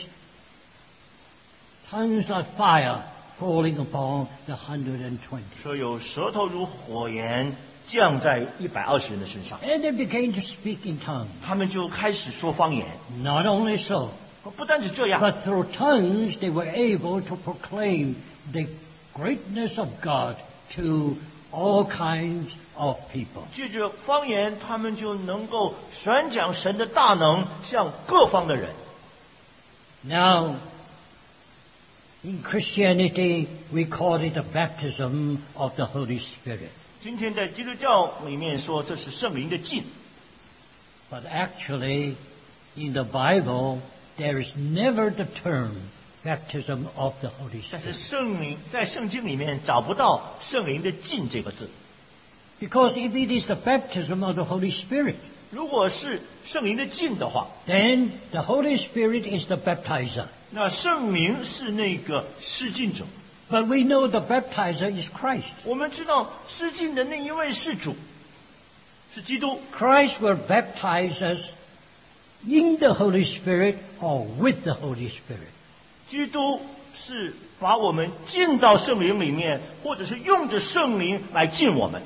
tons of fire falling upon the one hundred twenty. 说有舌头如火焰降在一百二十人的身上， And they began to speak in tongues. 他们就开始说方言。 Not only so, 不单止这样， but through tongues they were able to proclaim the greatness of God to all kinds of people. 借着方言，他们就能够宣讲神的大能向各方的人。 Now, in Christianity, we call it the baptism of the Holy Spirit. 今天在基督教里面说这是圣灵的浸， But actually, in the Bible, there is never the term baptism of the Holy 但是 Spirit. 圣灵在圣经里面找不到圣灵的浸这个字。 Because if it is the baptism of the Holy Spirit, 如果是圣灵的浸的话， then the Holy Spirit is the baptizer. 那圣灵是那个施浸者。 But we know the baptizer is Christ. 我们知道施浸的那一位是主，是基督。 Christ will baptize us in the Holy Spirit or with the Holy Spirit. 基督是把我们浸到圣灵里面，或者是用着圣灵来浸我们。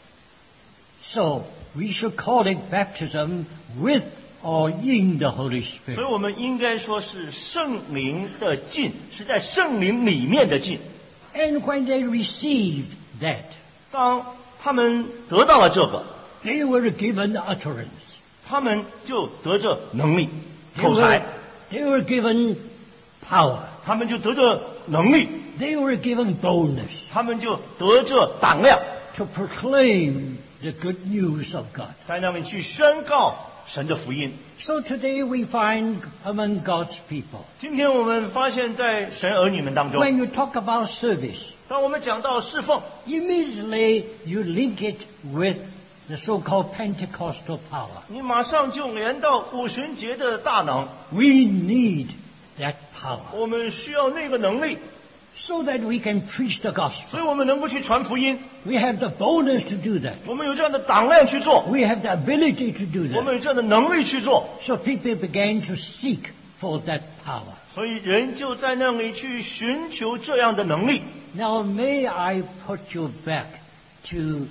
So we should call it baptism with or in the Holy 所以 Spirit. 我们应该说是圣灵的浸，是在圣灵里面的浸。 And when they received that, 当他们得到了这个， they were given utterance. 他们就得着能力、 They 口 were, 才， they were given power. 他们就得着能力， They were given boldness 他们就得着胆量， to proclaim the good news of God. 在那里去宣告神的福音。 So today we find among God's people, 今天我们发现，在神儿女们当中， when you talk about service, 当我们讲到侍奉， immediately you link it with the so-called Pentecostal power. 你马上就连到五旬节的大能。 We need that power 我们需要那个能力， so that we can preach the gospel. 所以我们能够去传福音。 We have the boldness to do that. 我们有这样的胆量去做， We have the ability to do 我 that. 们有这样的能力去做， So people began to seek for that power. 所以人就在那里去寻求这样的能力。 Now may I put you back to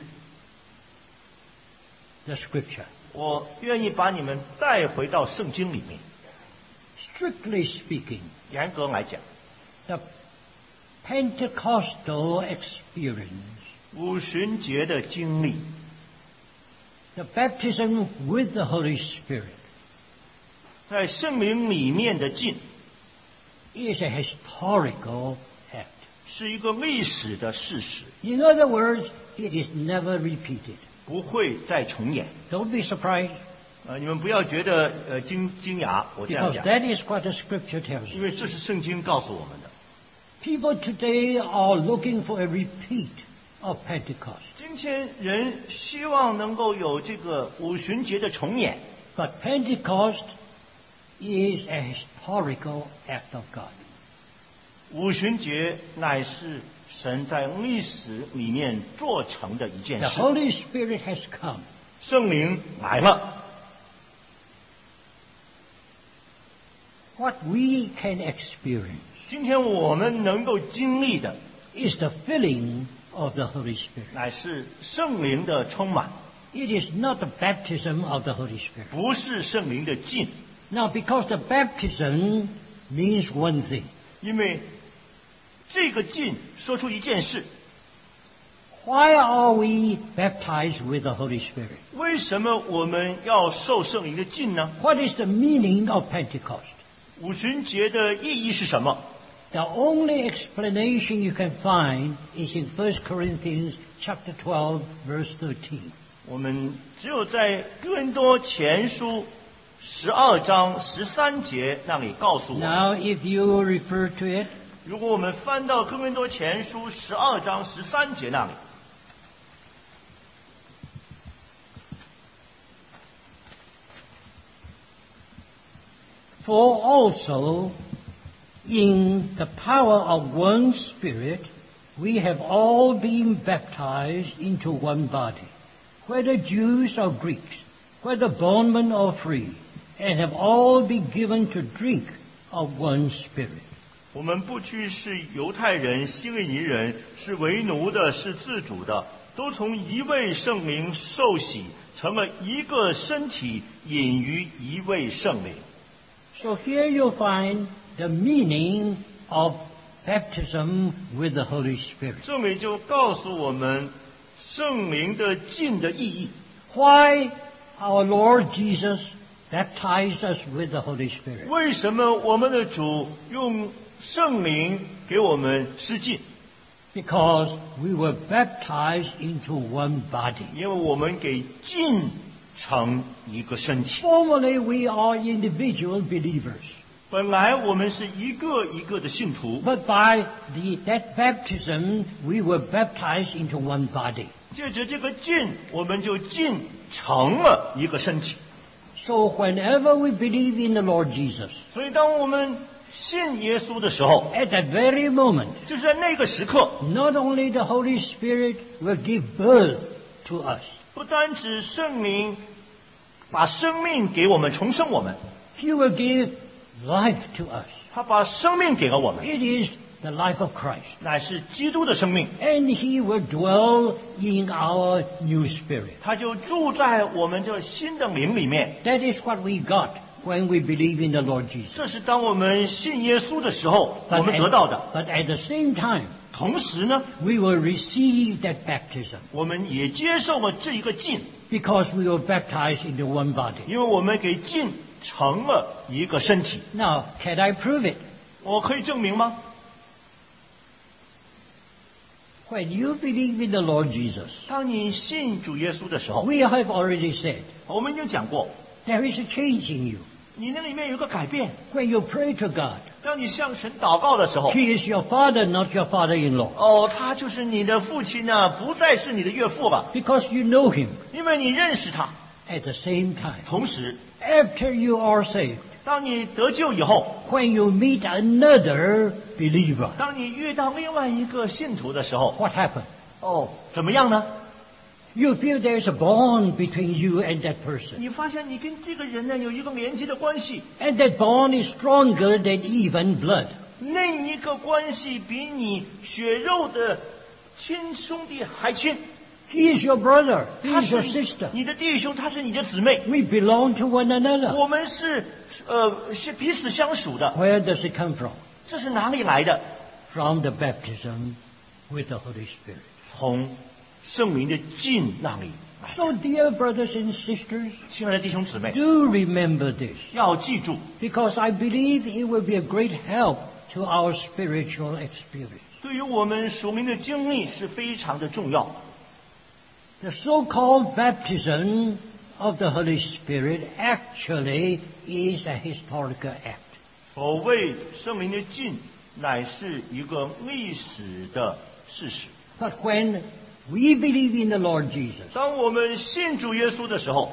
the scripture. 我愿意把你们带回到圣经里面。 Strictly speaking, 严格来讲， the Pentecostal experience, 五旬节的经历， the baptism with the Holy Spirit, 在圣灵里面的浸， is a historical act. 是一个历史的事实， In other words, it is never repeated. 不会再重演。 Don't be surprised, 呃，你们不要觉得呃惊惊讶，我这样 because 讲， that is what the scripture tells 因 you. 为这是圣经告诉我们的。 People today are looking for a repeat of Pentecost. 今天人希望能够有这个五旬节的重演， But Pentecost is a historical act of God. 五旬节乃是神在历史里面做成的一件 The 事， Holy Spirit has come. 圣灵来了。 What we can experience 今天我们能够经历的， is the filling of the Holy Spirit. 乃是圣灵的充满， It is not the baptism of the Holy Spirit. 不是圣灵的浸。 Now, because the baptism means one thing. 因为这个浸说出一件事， Why are we baptized with the Holy Spirit? 为什么我们要受圣灵的浸呢？ What is the meaning of Pentecost? 五旬节的意义是什么？ The only explanation you can find is in First Corinthians chapter twelve, verse thirteen. 我们只有在哥林多前书十二章十三节那里告诉我们。 Now, if you refer to it, 如果我们翻到哥林多前书十二章十三节那里， For also in the power of one Spirit we have all been baptized into one body, whether Jews or Greeks, whether bondmen or free, and have all been given to drink of one Spirit. 我们不拘是犹太人、希利尼人，是为奴的，是自主的，都从一位圣灵受洗，成了一个身体，饮于一位圣灵。 So here you'll find the meaning of baptism with the Holy Spirit. 这里就告诉我们圣灵的浸的意义。 Why our Lord Jesus baptized us with the Holy Spirit? 为什么我们的主用圣灵给我们施浸？ Because we were baptized into one body. 因为我们给浸成一个身体。 Formerly we are individual believers. 本来我们是一个一个的信徒， But by the, that baptism, we were baptized into one body. 借着这个浸，我们就浸成了一个身体。 So whenever we believe in the Lord Jesus, 所以当我们信耶稣的时候， at that very moment, 就是在那个时刻， not only the Holy Spirit will give birth to us, 不单指圣灵把生命给我们，重生我们， He will give life to us. 他把生命给了我们， It is the life of Christ. 乃是基督的生命， And He will dwell in our new spirit. 他就住在我们这新的灵里面。 That is what we got when we believe in the Lord Jesus. 这是当我们信耶稣的时候， But 我们得到的。 at, but at the same time, 同时呢， we will receive that baptism 我们也接受了这一个浸， because we were baptized into one body. 因为我们给浸成了一个身体。 Now, can I prove it? 我可以证明吗？ When you believe in the Lord Jesus, 当你信主耶稣的时候， we have already said, 我们已经讲过， there is a change in you. 你那里面有一个改变。 When you pray to God, 当你向神祷告的时候， He is your father, not your father-in-law. 哦，他就是你的父亲呢、不再是你的岳父了， Because you know Him. 因为你认识他。 At the same time, 同时， after you are saved, 当你得救以后， when you meet another believer, 当你遇到另外一个信徒的时候， what happens? 哦，怎么样呢？ You feel there's a bond between you and that person. 你发现你跟这个人呢有一个连接的关系， And that bond is stronger than even blood. 那一个关系比你血肉的亲兄弟还亲。 He is your brother. He 他 is 是 your sister. 你的弟兄，他是你的姊妹。 We belong to one another. 我们是呃是彼此相属的。 Where does it come from? 这是哪里来的？ From the baptism with the Holy Spirit. 从圣灵的浸那里来。 So, dear brothers and sisters, 亲爱的弟兄姊妹， do remember this, 要记住， because I believe it will be a great help to our spiritual experience. 对于我们属灵的经历是非常的重要。 The so-called baptism of the Holy Spirit actually is a historical act. 所谓圣灵的浸，乃是一个历史的事实。 But when we believe in the Lord Jesus, 当我们信主耶稣的时候，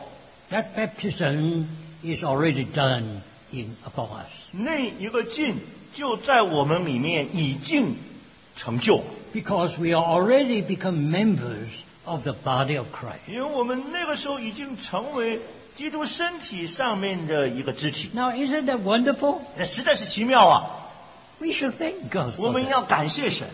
That baptism is already done in upon us. 那一个浸就在我们里面已经成就， Because we are already become members of the body of Christ. 因为我们那个时候已经成为基督身体上面的一个肢体， Now, isn't that wonderful? 那实在是奇妙啊！ We should thank God 我 for 们 that. 要感谢神。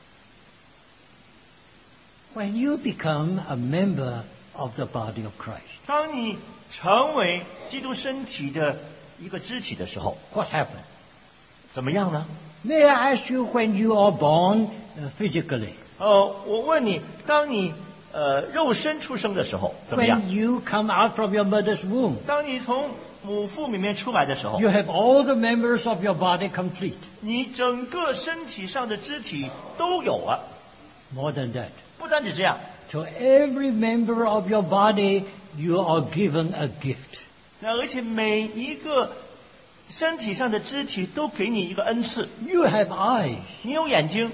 When you become a member of the body of Christ, 当你成为基督身体的一个肢体的时候， what happens? 怎么样呢？ May I ask you, when you are born uh, physically, 呃，我问你，当你呃肉身出生的时候怎么样？ when you come out from your mother's womb, 当你从母腹里面出来的时候， you have all the members of your body complete. 你整个身体上的肢体都有了。 More than that, 不单止这样， to every member of your body, you are given a gift. 那而且每一个身体上的肢体都给你一个恩赐。 You have eyes, 你有眼睛，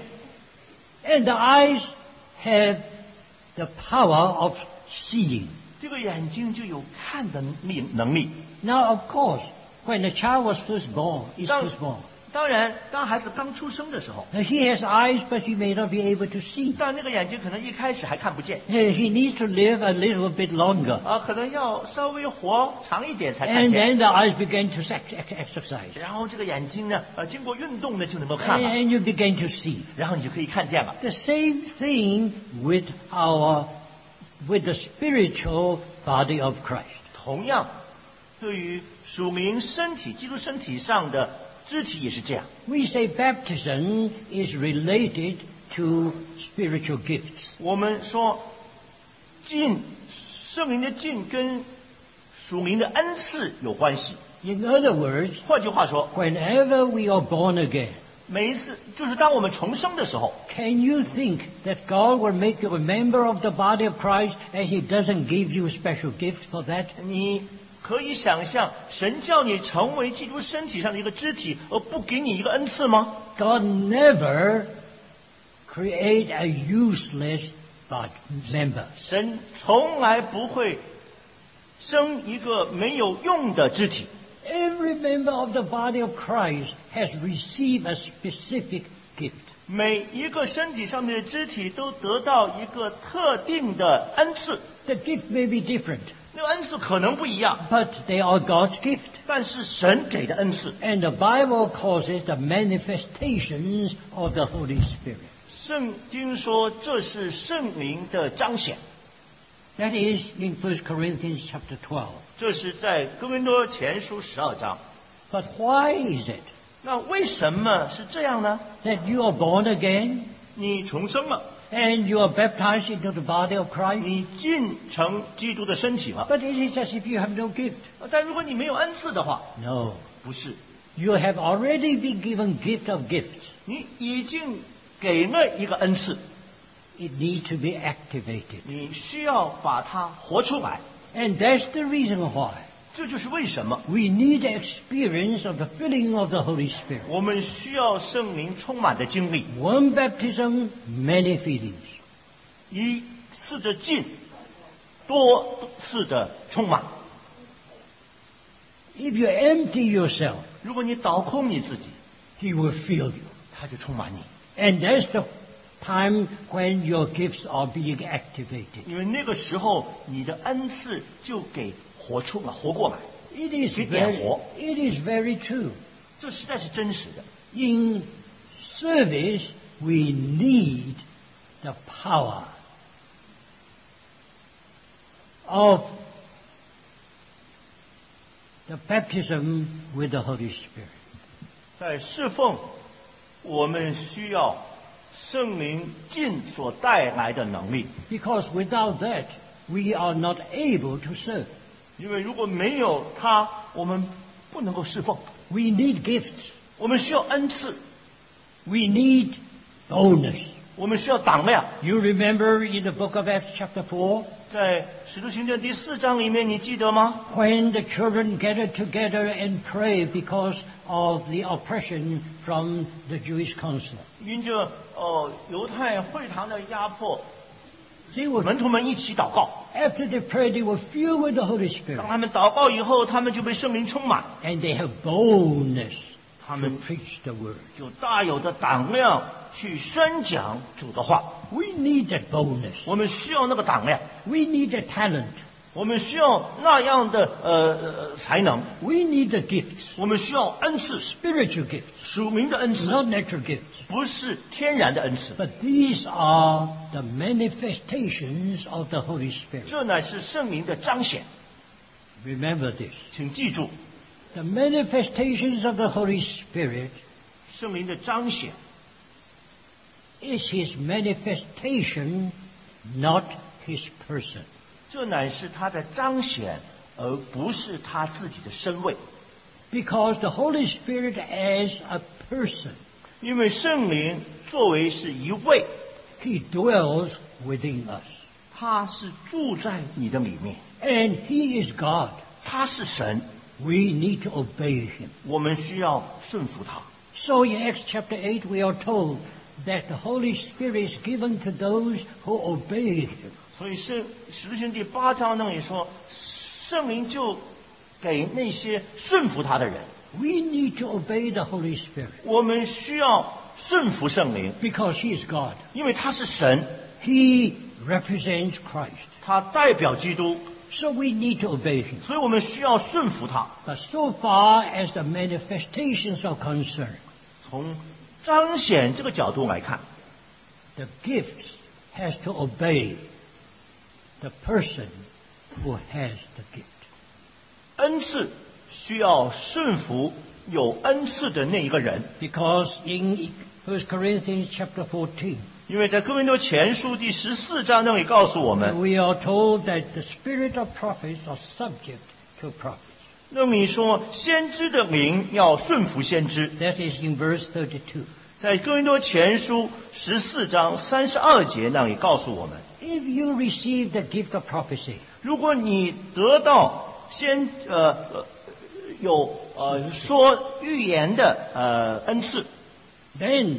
and the eyes have the power of seeing. 这个眼睛就有看的力能力。 Now, of course, when a child was first born, is 当 first born, 当然，当孩子刚出生的时候， now, he has eyes, but he may not be able to see. 但那个眼睛可能一开始还看不见 Uh, He needs to live a little bit longer. 啊，可能要稍微活长一点才看 And 见。 then the eyes begin to ex- ex- exercise. 然后这个眼睛呢，呃，经过运动呢就能够看 And, 了， and you begin to see. 然后你就可以看见了。 The same thing with our, with the spiritual body of Christ. 同样，对于属灵身体、基督身体上的肢体也是这样。 We say baptism is related to spiritual gifts. 我们说，浸圣灵的浸跟属灵的恩赐有关系。 In other words, 换句话说， whenever we are born again, 每一次就是当我们重生的时候， can you think that God will make you a member of the body of Christ and He doesn't give you special gifts for that? 你可以想象神叫你成为基督身体上的一个肢体，而不给你一个恩赐吗？ God never create a useless body member. 神从来不会生一个没有用的肢体。 Every member of the body of Christ has received a specific gift. 每一个身体上面的肢体都得到一个特定的恩赐， The gift may be different, 那个恩赐可能不一样， but they are God's gift. 但是神给的恩赐， And the Bible calls it the manifestations of the Holy Spirit. 圣经说这是圣灵的彰显， That is in First Corinthians chapter twelve. 这是在哥林多前书十二章。 But why is it 那为什么是这样呢？ that you are born again 你重生了， and you are baptized into the body of Christ, 你进成基督的身体了， but it is as if you have no gift? 但如果你没有恩赐的话， No. 不是， You have already been given gift of gifts. 你已经给了一个恩赐， It needs to be activated. 你需要把它活出来。 And that's the reason why 这就是为什么 we need the experience of the filling of the Holy Spirit. 我们需要圣灵充满的经历， One baptism, many feelings. 一次的进，多次的充满。 If you empty yourself, 如果你倒空你自己， He will fill you. 他就充满你， And that's the time when your gifts are being activated. 因为那个时候你的恩赐就给活出了，活过来。 It is 给点 very, 活， it is very true. 这实在是真实的。 In service, we need the power of the baptism with the Holy Spirit. 在侍奉，我们需要圣灵进所带来的能力， Because without that, we are not able to serve. 因为如果没有它，我们不能够侍奉。 We need gifts. 我们需要恩赐， We need boldness. 我们需要胆量。 You remember in the book of Acts chapter four, 在使徒行传第四章里面，你记得吗？ when the children gathered together and prayed because of the oppression from the Jewish council. 因着哦犹太会堂的压迫， They were, 门徒们一起祷告。 after they prayed, they were filled with the Holy 当 Spirit. 他们祷告以后，他们就被圣灵充满， And they have boldness to Amen. preach the word. 有大有的胆量去宣讲主的话。 We need that boldness. 我们需要那个胆量， We need that talent. 我们需要那样的呃呃才能， We need the gifts, 我们需要恩赐， spiritual gifts, 属灵的恩赐， not natural gifts. 不是天然的恩赐。 But these are the manifestations of the Holy Spirit. 这乃是圣灵的彰显， Remember this. 请记住， The manifestations of the Holy Spirit 圣灵的彰显 is His manifestation, not His person. 这乃是他的彰显，而不是他自己的身位。 Because the Holy Spirit as a person, 因为圣灵作为是一位， He dwells within us. 他是住在你的里面， And He is God. 他是神， We need to obey Him. 我们需要顺服他。 So in Acts chapter eight, we are told that the Holy Spirit is given to those who obey Him. 所以圣使徒行第八章那里说，圣灵就给那些顺服他的人。 We need to obey the Holy Spirit 我们需要顺服圣灵， because He is God. 因为他是神， He represents Christ. 他代表基督， So we need to obey Him. 所以我们需要顺服他。 But so far as the manifestations are concerned, 从彰显这个角度来看， the gifts has to obey the person who has the gift. 恩赐需要顺服有恩赐的那一个人， Because in First Corinthians chapter fourteen, 因为在哥林多前书第十四章那里告诉我们， we are told that the spirit of prophets are subject to prophets. 那里说先知的灵要顺服先知， That is in verse thirty-two. 在哥林多前书十四章三十二节那里告诉我们， If you receive the gift of prophecy, 如果你得到先呃呃有呃说预言的呃恩赐， then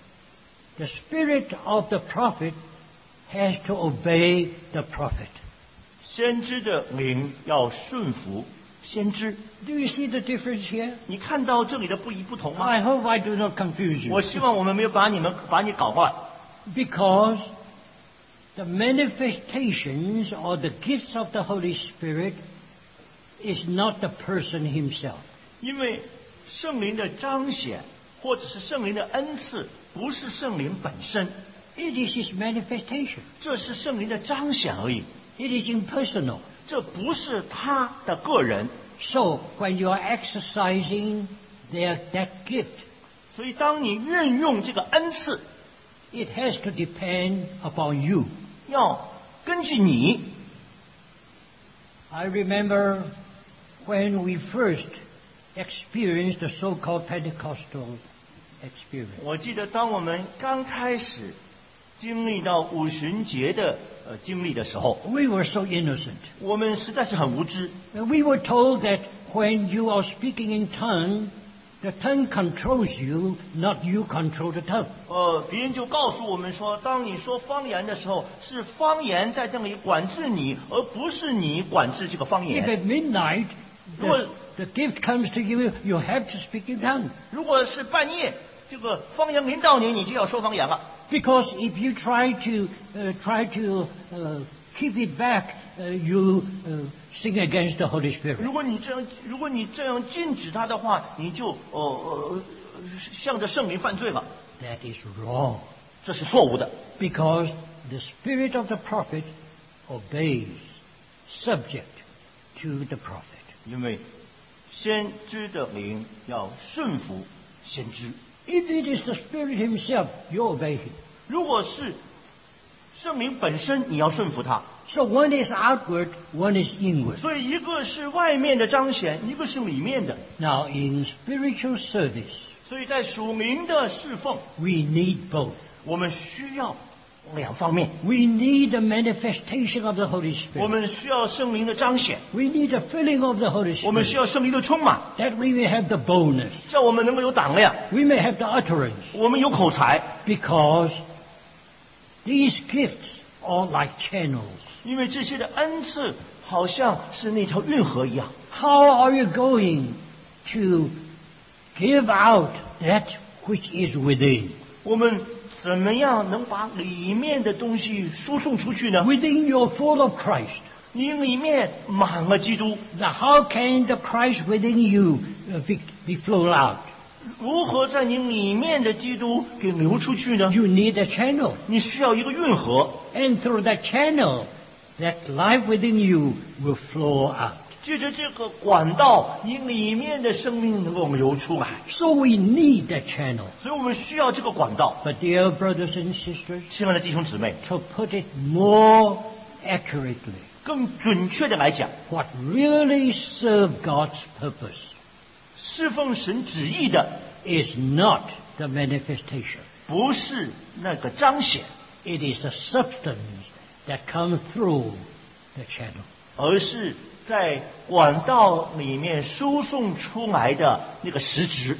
the spirit of the prophet has to obey the prophet. 先知的灵要顺服先知。 Do you see the difference here? 你看到这里的不一不同吗？ I hope I do not confuse 我 you. 希望我们没有把你们把你搞乱， Because the manifestations or the gifts of the Holy Spirit is not the person himself. 因为圣灵的彰显或者是圣灵的恩赐，不是圣灵本身， It is his manifestation. 这是圣灵的彰显而已， It is impersonal. 这不是他的个人。 So when you are exercising their, that gift, 所以当你运用这个恩赐， it has to depend upon you. 要根据你。 I remember when we first experienced the so-called Pentecostal experience. 我记得当我们刚开始经历到五旬节的呃经历的时候， We were so innocent. 我们实在是很无知。 And we were told that when you are speaking in tongue, the tongue controls you, not you control the tongue. 呃，别人就告诉我们说，当你说方言的时候，是方言在这里管制你，而不是你管制这个方 If 言。 at midnight Well- the, the gift comes to you, you have to speak in tongue. 如果是半夜，这个方言临到你，你就要说方言了。 Because if you try to uh, try to uh, keep it back, uh, you uh, sing against the Holy Spirit. 如果你这样，如果你这样禁止他的话，你就呃呃向着圣灵犯罪了， That is wrong. 这是错误的。 Because the spirit of the prophet obeys, subject to the prophet. 因为先知的灵要顺服先知。 If it is the Spirit Himself, you obey Him. 如果是圣灵本身，你要顺服他。 So one is outward, one is inward. 所以一个是外面的彰显，一个是里面的。 Now, in spiritual service, 所以在属灵的侍奉， we need both. 我们需要两方面。 We need the manifestation of the Holy 我 Spirit. 们需要圣灵的彰显， We need the filling of the Holy 我们需 Spirit. 要圣灵的充满， That we may have the boldness. 叫我们能够有胆量， We may have the utterance. 我们有口才。 Because these gifts are like channels. 因为这些的恩赐好像是那条运河一样。 How are you going to give out that which is within? 我们怎么样能把里面的东西输送出去呢？ Within you're full of Christ. 你里面满了基督， Now how can the Christ within you uh, be, be flown out? 如何在你里面的基督给流出去呢？ You need a channel. 你需要一个运河， And through that channel, that life within you will flow out. 借着这个管道，你里面的生命能够流出来。 So we need that channel. 所以我们需要这个管道。 But dear brothers and sisters, 亲爱的弟兄姊妹， to put it more accurately, 更准确的来讲， what really serves God's purpose 侍奉神旨意的 is not the manifestation. 不是那个彰显， It is the substance that comes through the channel. 而是在管道里面输送出来的那个实质。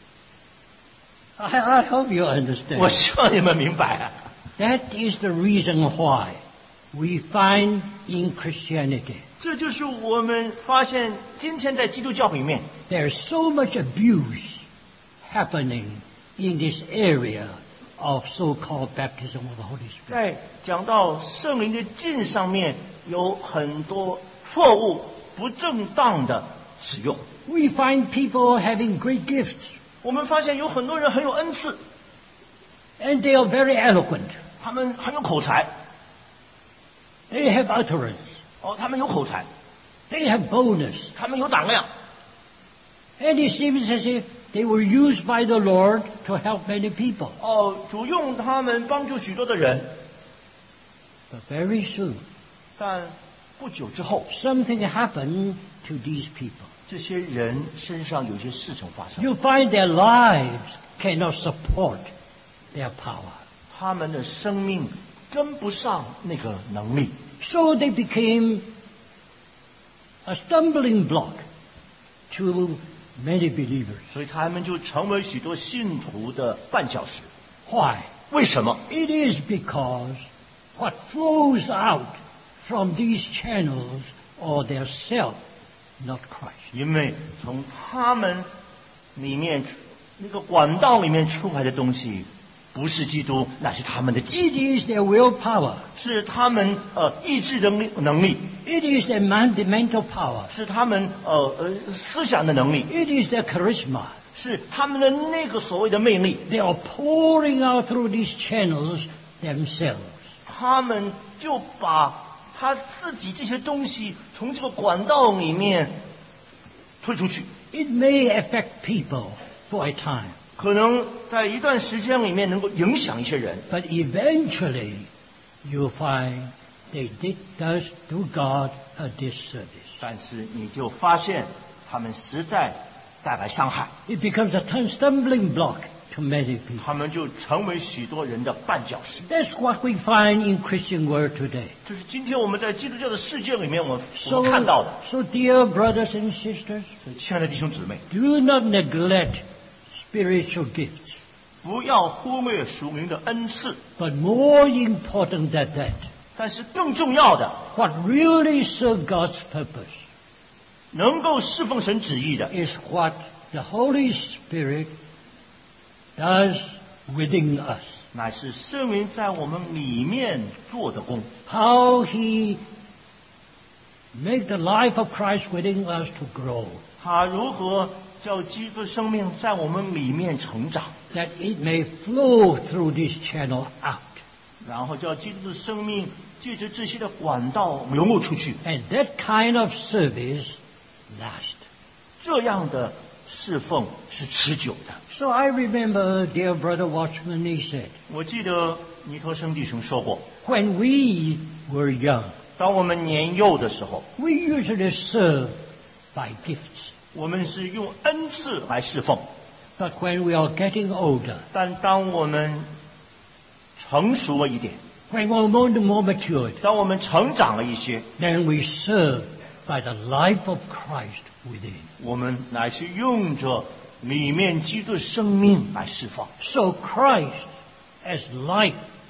I, I hope you understand. 我希望你们明白啊， That is the reason why we find in Christianity 这就是我们发现今天在基督教里面 there's so much abuse happening in this area of so-called baptism of the Holy Spirit. 在讲到圣灵的浸上面有很多错误、不正当的使用。 We find people having great gifts, 我们发现有很多人很有恩赐， and they are very eloquent. 他们很有口才， They have utterance. 哦，他们有口才， They have boldness. 他们有胆量， And it seems as if they were used by the Lord to help many people. 哦，主用他们帮助许多的人， But very soon, 但不久之后， something happened to these people. 这些人身上有一些事情发生， You find their lives cannot support their power. 他们的生命跟不上那个能力， So they became a stumbling block to many believers. 所以他们就成为许多信徒的绊脚石。 Why? 为什么？ It is because what flows out from these channels are their self, not Christ. 因为从他们里面那个管道里面出来的东西，不是基督，乃是他们的己， It is their willpower. 是他们呃意志的能力， It is their man- the mental power. 是他们呃呃思想的能力， It is their charisma. 是他们的那个所谓的魅力， They are pouring out through these channels themselves. 他们就把他自己这些东西从这个管道里面推出去。 It may affect people for a time, 可能在一段时间里面能够影响一些人， but eventually you'll find they did does do God a disservice. 但是你就发现他们实在带来伤害， It becomes a t- stumbling block to many people. 他们就成为许多人的绊脚石。 That's what we find in Christian world today. 这是今天我们在基督教的世界里面，我们我 So, 们看到的。 so dear brothers and sisters, 所以，亲爱的弟兄姊妹， do not neglect spiritual gifts. 不要忽略属灵的恩赐， But more important than that, 但是更重要的， what really serves God's purpose 能够侍奉神旨意的， is what the Holy Spirit does within us. 乃是圣灵在我们里面做的工。 How He make the life of Christ within us to grow, 他如何叫基督的生命在我们里面成长， that it may flow through this channel out. 然后叫基督的生命借着这些的管道流露出去。 And that kind of service lasts. 这样的侍奉是持久的。 So I remember, dear brother Watchman, he said, 我记得尼托生弟兄说过， when we were young, 当我们年幼的时候， we usually serve by gifts. 我们是用恩赐来侍奉， But when we are getting older, 但当我们成熟了一点， when we're more, more matured, 当我们成长了一些， then we serve by the life of Christ within. 我们乃是用着里面基督的生命来释放。 So Christ as life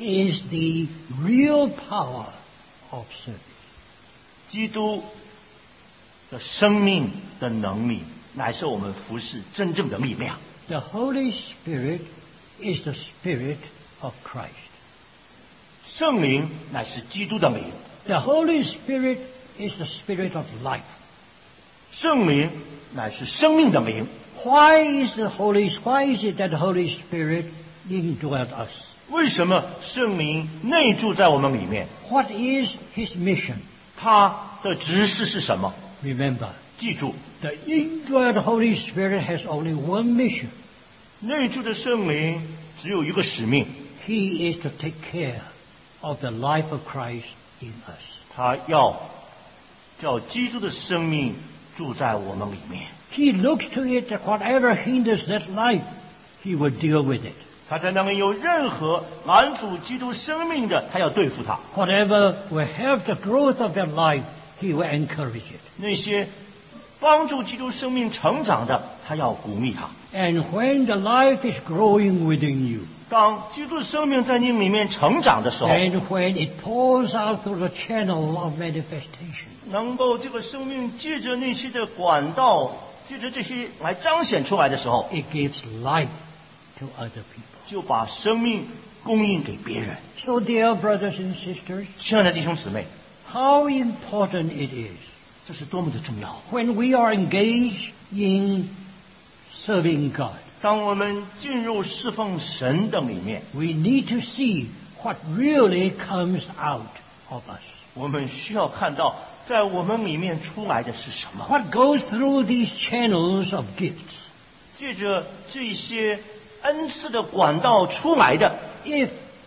is the real power of service. 基督的生命的能力，乃是我们服侍真正的力量。 The Holy Spirit is the Spirit of Christ. 圣灵乃是基督的灵， The Holy Spirit is the Spirit of life. 圣灵乃是生命的灵。 Why is the Holy Why is it that the Holy Spirit indwelt us? 为什么圣灵内住在我们里面？ What is His mission? 他的指示是什么？ Remember, 记住， the indwelt Holy Spirit has only one mission. 内住的圣灵只有一个使命， He is to take care of the life of Christ in us. 他要叫基督的生命住在我们里面。 He looks to it that whatever hinders that life, He will deal with it. 他在那里有任何拦阻基督生命的，他要对付他； Whatever will help the growth of that life, He will encourage it. 那些帮助基督生命成长的，他要鼓励他。 And when the life is growing within you, 当基督的生命在你里面成长的时候， and when it pours out through the channel of manifestation, 能够这个生命借着那些的管道，借着这些来彰显出来的时候， it gives life to other people. 就把生命供应给别人。 So, dear brothers and sisters, 亲爱的弟兄姊妹， how important it is 这是多么的重要！ when we are engaged in serving God. 当我们进入侍奉神的里面， We need to see what really comes out of us. 我们需要看到，在我们里面出来的是什么？ What goes through these channels of gifts. 借着这些恩赐的管道出来的， If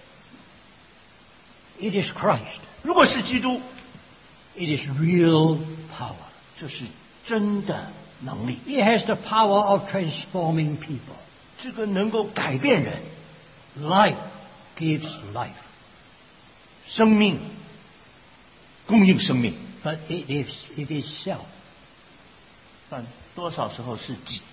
it is Christ, 如果是基督， it is real power. 这是真的能力， It has the power of transforming people. 这个能够改变人， Life gives life, 生命供应生命， but it is, it is self. 但多少时候是己。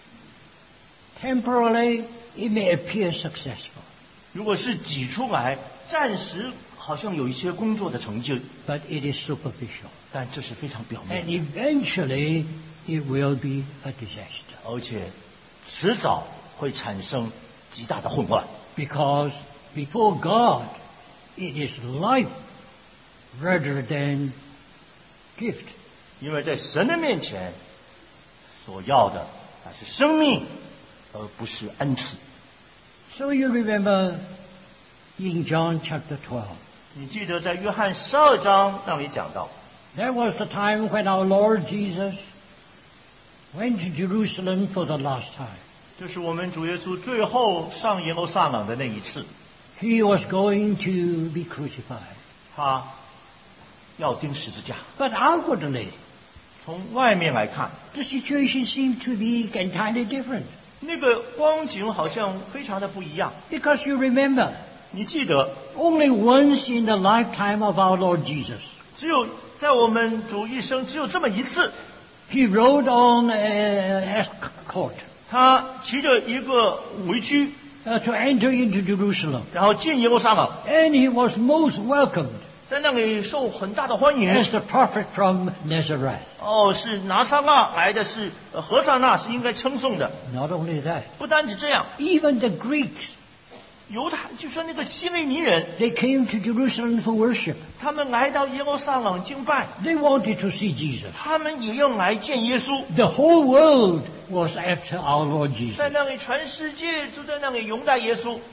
Temporarily, it may appear successful, 如果是挤出来，暂时好像有一些工作的成就， but it is superficial. 但这是非常表 And 面的， eventually, it will be a disaster. 而且迟早会产生极大的混乱。 Because before God, it is life rather than gift. 因为在神的面前，所要的乃是生命，而不是恩赐。 So you remember in John chapter twelve, 你记得在约翰十二章那里讲到， that was the time when our Lord Jesus went to Jerusalem for the last time. 这是我们主耶稣最后上耶路撒冷的那一次， He was going to be crucified. 他要钉十字架。 But outwardly, 从外面来看， the situation seemed to be entirely different. 那个光景好像非常的不一样。 Because you remember, 你记得， only once in the lifetime of our Lord Jesus, 只有在我们主一生只有这么一次， He rode on a escort 他骑着一个围驹， uh, to enter into Jerusalem. 然后进耶路撒冷， And he was most welcomed 在那里受很大的欢迎。 as the prophet from Nazareth. 哦，是拿撒勒来的是呃和撒那是应该称颂的。 Not only that, 不单止这样， even the Greeks, 犹太就说那个希利尼人， they came to Jerusalem for worship. 他们来到耶路撒冷敬拜， They wanted to see Jesus. 他们也要来见耶稣。 The whole world was after our Lord 在 Jesus. 那里，全世界都在那里拥戴耶稣。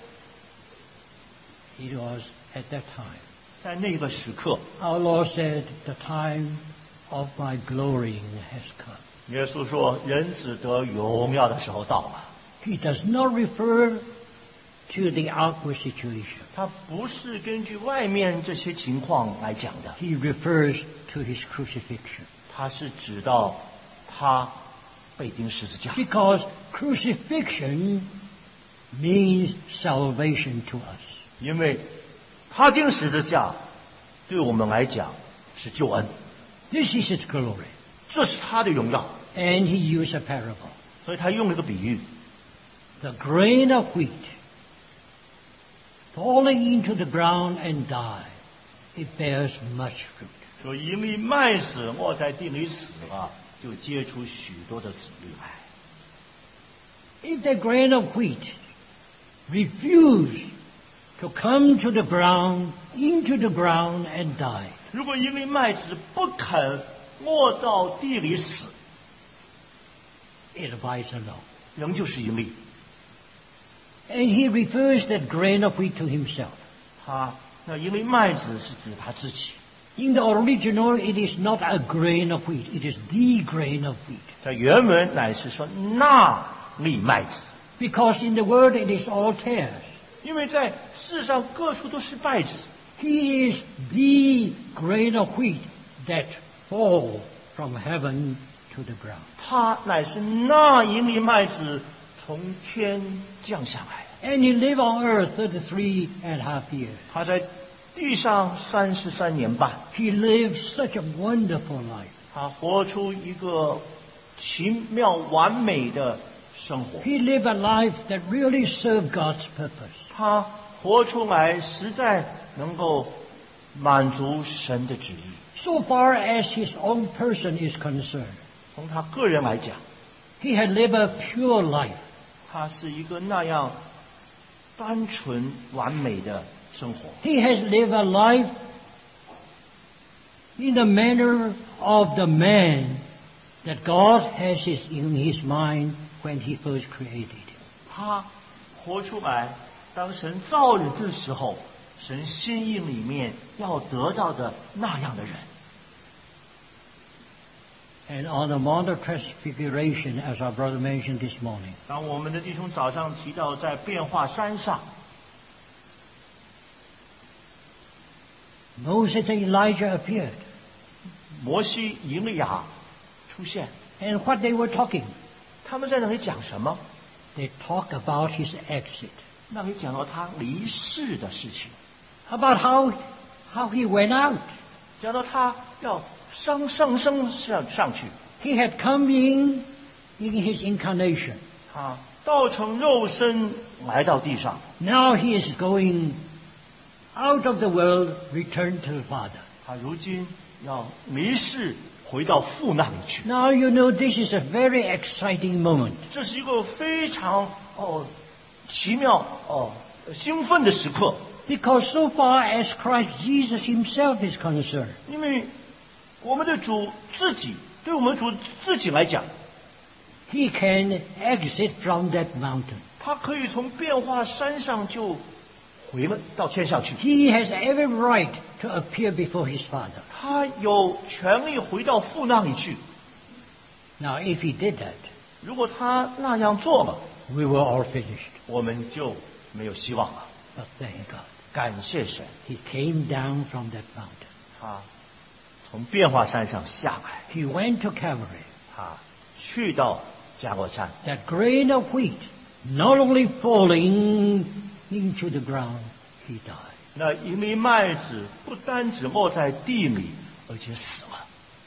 It was at that time. 在那个时刻， Our Lord said, the time of my glorying has come. 耶稣说：“人子得荣耀的时候到了。 He does not refer to the outward situation. ” 他不是根据外面这些情况来讲的， He refers to his crucifixion. 他是指到他被钉十字架， Because crucifixion means salvation to us. 因为他钉十字架对我们来讲是救恩， This is his glory. 这是他的荣耀。 And he used a parable. 所以他用了一个比喻， The grain of wheat falling into the ground and die, it bears much fruit. 说因为麦子落在地里死了，就结出许多的子粒来。 If the grain of wheat refuse to come to the ground, into the ground and die, 如果因为麦子不肯落到地里死， it abides alone. 仍旧是盈利。 And he refers that grain of wheat to himself. 他那因为麦子是指他自己， In the original, it is not a grain of wheat, it is the grain of wheat. 在原文乃是说那粒麦子， Because in the word it is all tares. 因为在世上各处都是麦子， He is the grain of wheat that fall from heaven to the ground. 他乃是那一粒麦子从天降下来。 And he lived on earth thirty-three and a half years. 他在地上三十三年半， He lived such a wonderful life. 他活出一个奇妙完美的生活。 He lived a life that really served God's purpose. 他活出来实在能够满足神的旨意。 So far as his own person is concerned, 从他个人来讲， he had lived a pure life. 他是一个那样单纯完美的生活。 He has lived a life in the manner of the man that God has his, in his mind when he first created him. 他活出来，当神造人的时候，神心意里面要得到的那样的人。 And on the Mount of Transfiguration, as our brother mentioned this morning, 当我们的弟兄早上提到在变化山上， Moses and Elijah appeared. 摩西、以利亚出现， And what they were talking, 他们在那里讲什么？ they talked about his exit, 那里讲到他离世的事情， about how, how he went out. 讲到他要上上升上上去， He had come in in his incarnation. 他道成肉身来到地上， Now he is going out of the world, return to the Father. 他如今要离世回到父那里去。 Now you know this is a very exciting moment. 这是一个非常哦奇妙哦兴奋的时刻， Because so far as Christ Jesus himself is concerned, 因为我们的主自己，对我们主自己来讲， he can exit from that mountain. 他可以从变化山上就回了到天上去， He has every right to appear before his Father. 他有权利回到父那里去。 Now if he did that, 如果他那样做了， we were all finished. 我们就没有希望了。 But thank God, 感谢神， he came down from that mountain. 他从变化山上下来， He went to Calvary. 他去到加罗山， That grain of wheat, not only falling into the ground, he died. 那一粒麦子不单只落在地里，而且死了。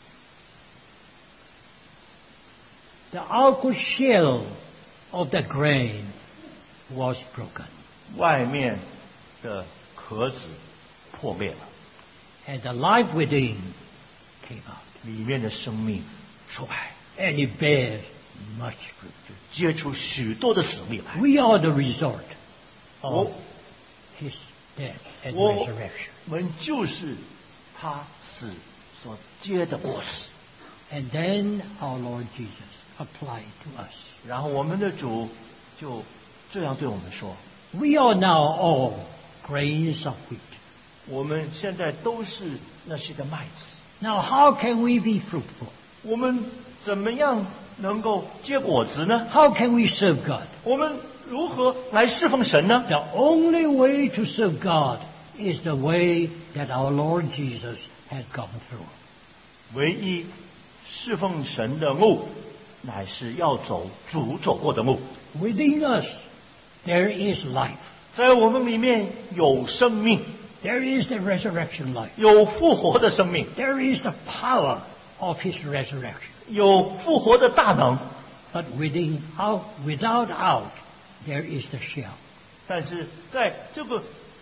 The outer shell of the grain was broken, 外面的壳子破裂了， and the life within came out, 里面的生命出来， and it bears much fruit. 结出许多的子粒来。 We are the result 我 of his death and 我 resurrection. 们就是他死所结的果子。 And then our Lord Jesus applied to us. 然后我们的主就这样对我们说： We are now all grains of wheat. 我们现在都是那些个麦子， Now how can we be fruitful? 我们怎么样能够结果子呢？ How can we serve God? 我们如何来侍奉神呢？ The only way to serve God is the way that our Lord Jesus has gone through. 唯一侍奉神的路，乃是要走主走过的路。 Within us, there is life. 在我们里面有生命， There is the resurrection life. 有复活的生命， There is the power of His resurrection. 有复活的大能。 But within, out, without out, there is the shell. 但是在这个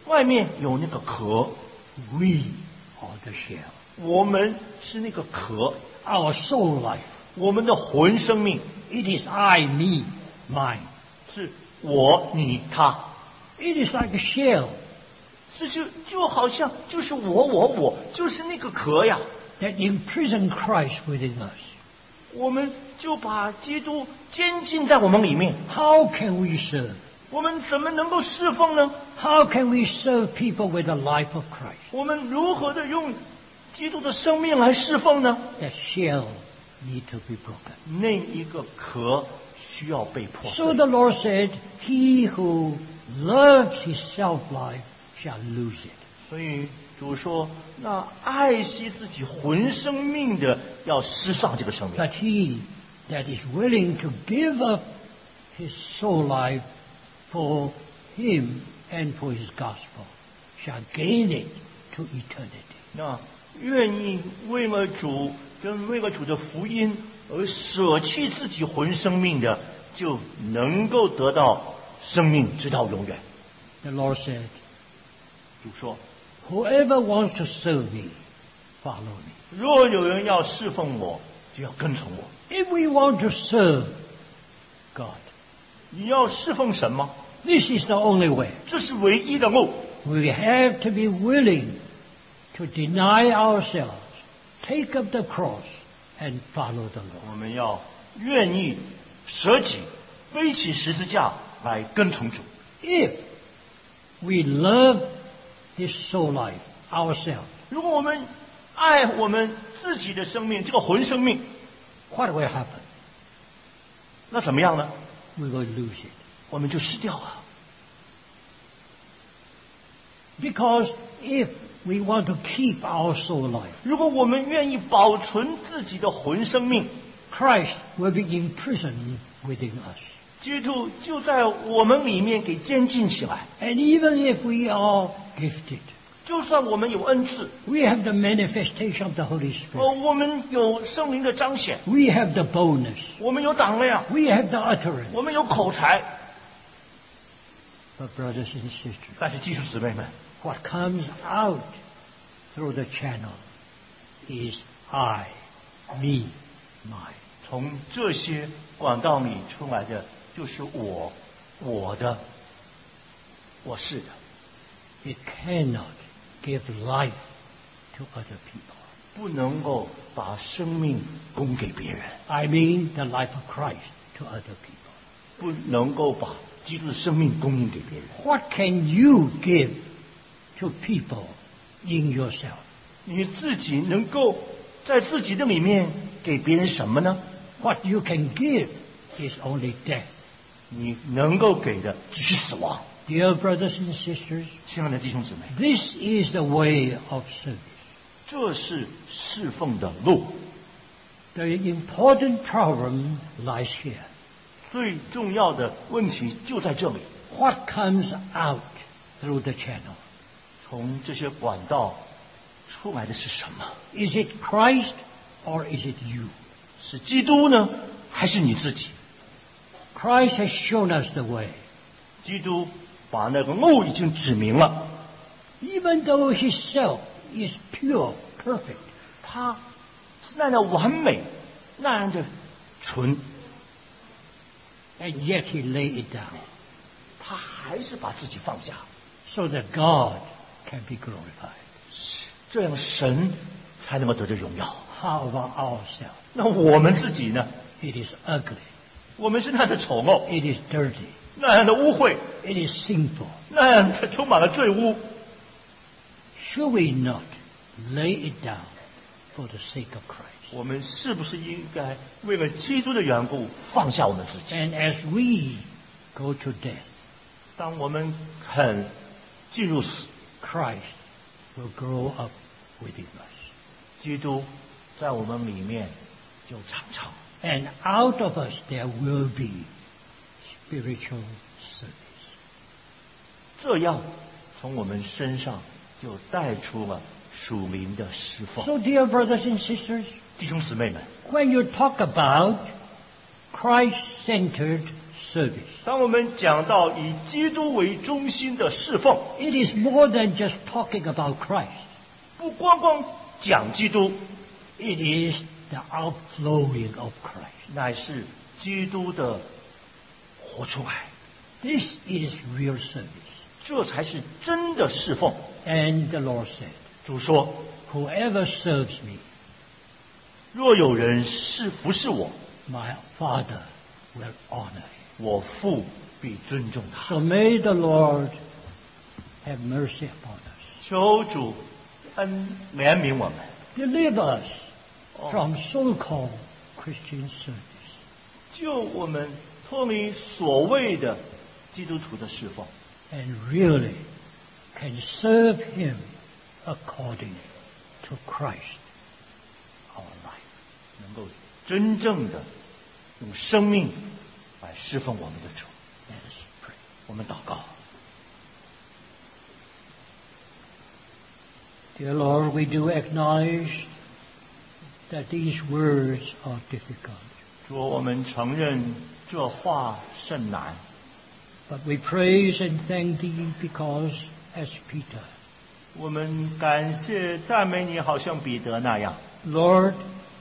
外面有那个壳， We are the shell. 我们是那个壳， Our soul life. 我们的魂生命 It is I, me, mine. 是我、你、他， It is like a shell 是就就好像就是我我我就是那个壳呀， that imprison Christ within us. 我们就把基督监禁在我们里面， How can we serve? 我们怎么能够侍奉呢？ How can we serve people with the life of Christ? 我们如何的用基督的生命来侍奉呢？ That shell need to be broken. 那一个壳需要被破碎。 So the Lord said, He who loves his self-life shall lose it. 所以主说，那爱惜自己魂生命的，要失丧这个生命。 But he that is willing to give up his soul life for him and for his gospel shall gain it to eternity. 那愿意为了主跟为了主的福音而舍弃自己魂生命的，就能够得到生命直到永远。 The Lord said, 主说， Whoever wants to serve me, follow me. 若有人要侍奉我，就要跟从我。 If we want to serve God, 你要侍奉神吗？ this is the only way. 这是唯一的路。 We have to be willing to deny ourselves, take up the cross, and follow the Lord. 我们要愿意舍己，背起十字架来跟从主。 If we love His soul life ourselves, 如果我们爱我们自己的生命，这个魂生命， what will happen? 那怎么样呢？ We will lose it. 我们就失掉了。 Because if we want to keep our soul life, 如果我们愿意保存自己的魂生命， Christ will be imprisoned within us. 基督就在我们里面给监禁起来。 And even if we are gifted, 就算我们有恩赐， we have the manifestation of the Holy 呃， Spirit, 我们有圣灵的彰显， we have the boldness, 我们有胆量， we have the utterance. 我们有口才。 But brothers and sisters, 但是弟兄姊妹们， what comes out through the channel is I, me, mine. 从这些管道里出来的就是我，我的，我是的， It cannot give life to other people. 不能够把生命供给别人， I mean the life of Christ to other people. 不能够把基督的生命供应给别人。 What can you give to people in yourself? 你自己能够在自己的里面给别人什么呢？ What you can give is only death. 你能够给的只是死亡。 Dear brothers and sisters, 亲爱的弟兄姊妹， this is the way of service. 这是侍奉的路。 The important problem lies here. 最重要的问题就在这里。 What comes out through the channel? 从这些管道出来的是什么？ Is it Christ or is it you? 是基督呢，还是你自己？ Christ has shown us the way. 基督把那个路已经指明了， Even though his self is pure, perfect, 他是那样完美，那样的纯， and yet he laid it down 他还是把自己放下， so that God can be glorified. 这样神才能够得着荣耀。 How about ourselves? 那我们自己呢？ It is ugly. 我们是那样的丑陋， It is dirty. 那样的污秽， It is sinful. 那样的充满了罪污。 Should we not lay it down for the sake of Christ? 我们是不是应该为了基督的缘故放下我们自己？ And as we go to death, 当我们肯进入死， Christ will grow up within us. 基督在我们里面就长成， And out of us there will be spiritual service. 这样从我们身上就带出了属灵的侍奉。 So, dear brothers and sisters, 弟兄姊妹们， when you talk about Christ-centered service. 当我们讲到以基督为中心的侍奉， It is more than just talking about Christ. 不光光讲基督， It is the outflowing of Christ. 乃是基督的活出来， This is real service. 这才是真的侍奉。 And the Lord said, 主说， whoever serves me, 若有人是服侍我， my Father will honor him. 我父必尊重他。 So may the Lord have mercy upon us. 求主恩怜悯我们， Deliver us Oh. from so-called Christian service. 救我们脱离所谓的基督徒的侍奉， And really can serve him according to Christ, our life. 能够真正的用生命来侍奉我们的主。 Let us pray. 我们祷告， Dear Lord, we do acknowledge that these words are difficult. 主，我们承认这话甚难， But we praise and thank Thee because, as Peter, 我们感谢赞美你，好像彼得那样。 Lord,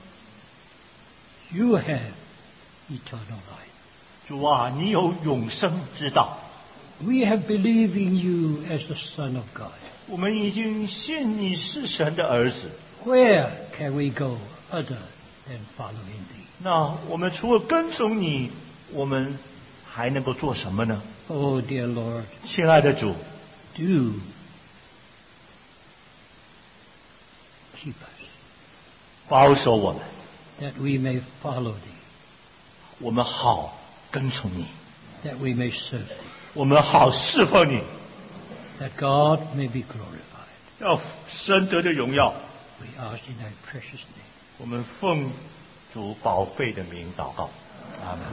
You have eternal life. 主啊，你有永生之道， We have believed in You as the Son of God. 我们已经信你是神的儿子。 Where can we go other than following Thee? 那我们除了跟从你，我们还能够做什么呢？ Oh, dear Lord, 亲爱的主， do keep us, 保守我们， that we may follow Thee, 我们好跟从你， that we may serve Thee, 我们好侍奉你， that God may be glorified. 要神得的荣耀。 We ask in Thy precious name. 我们奉主宝贝的名祷告，阿门。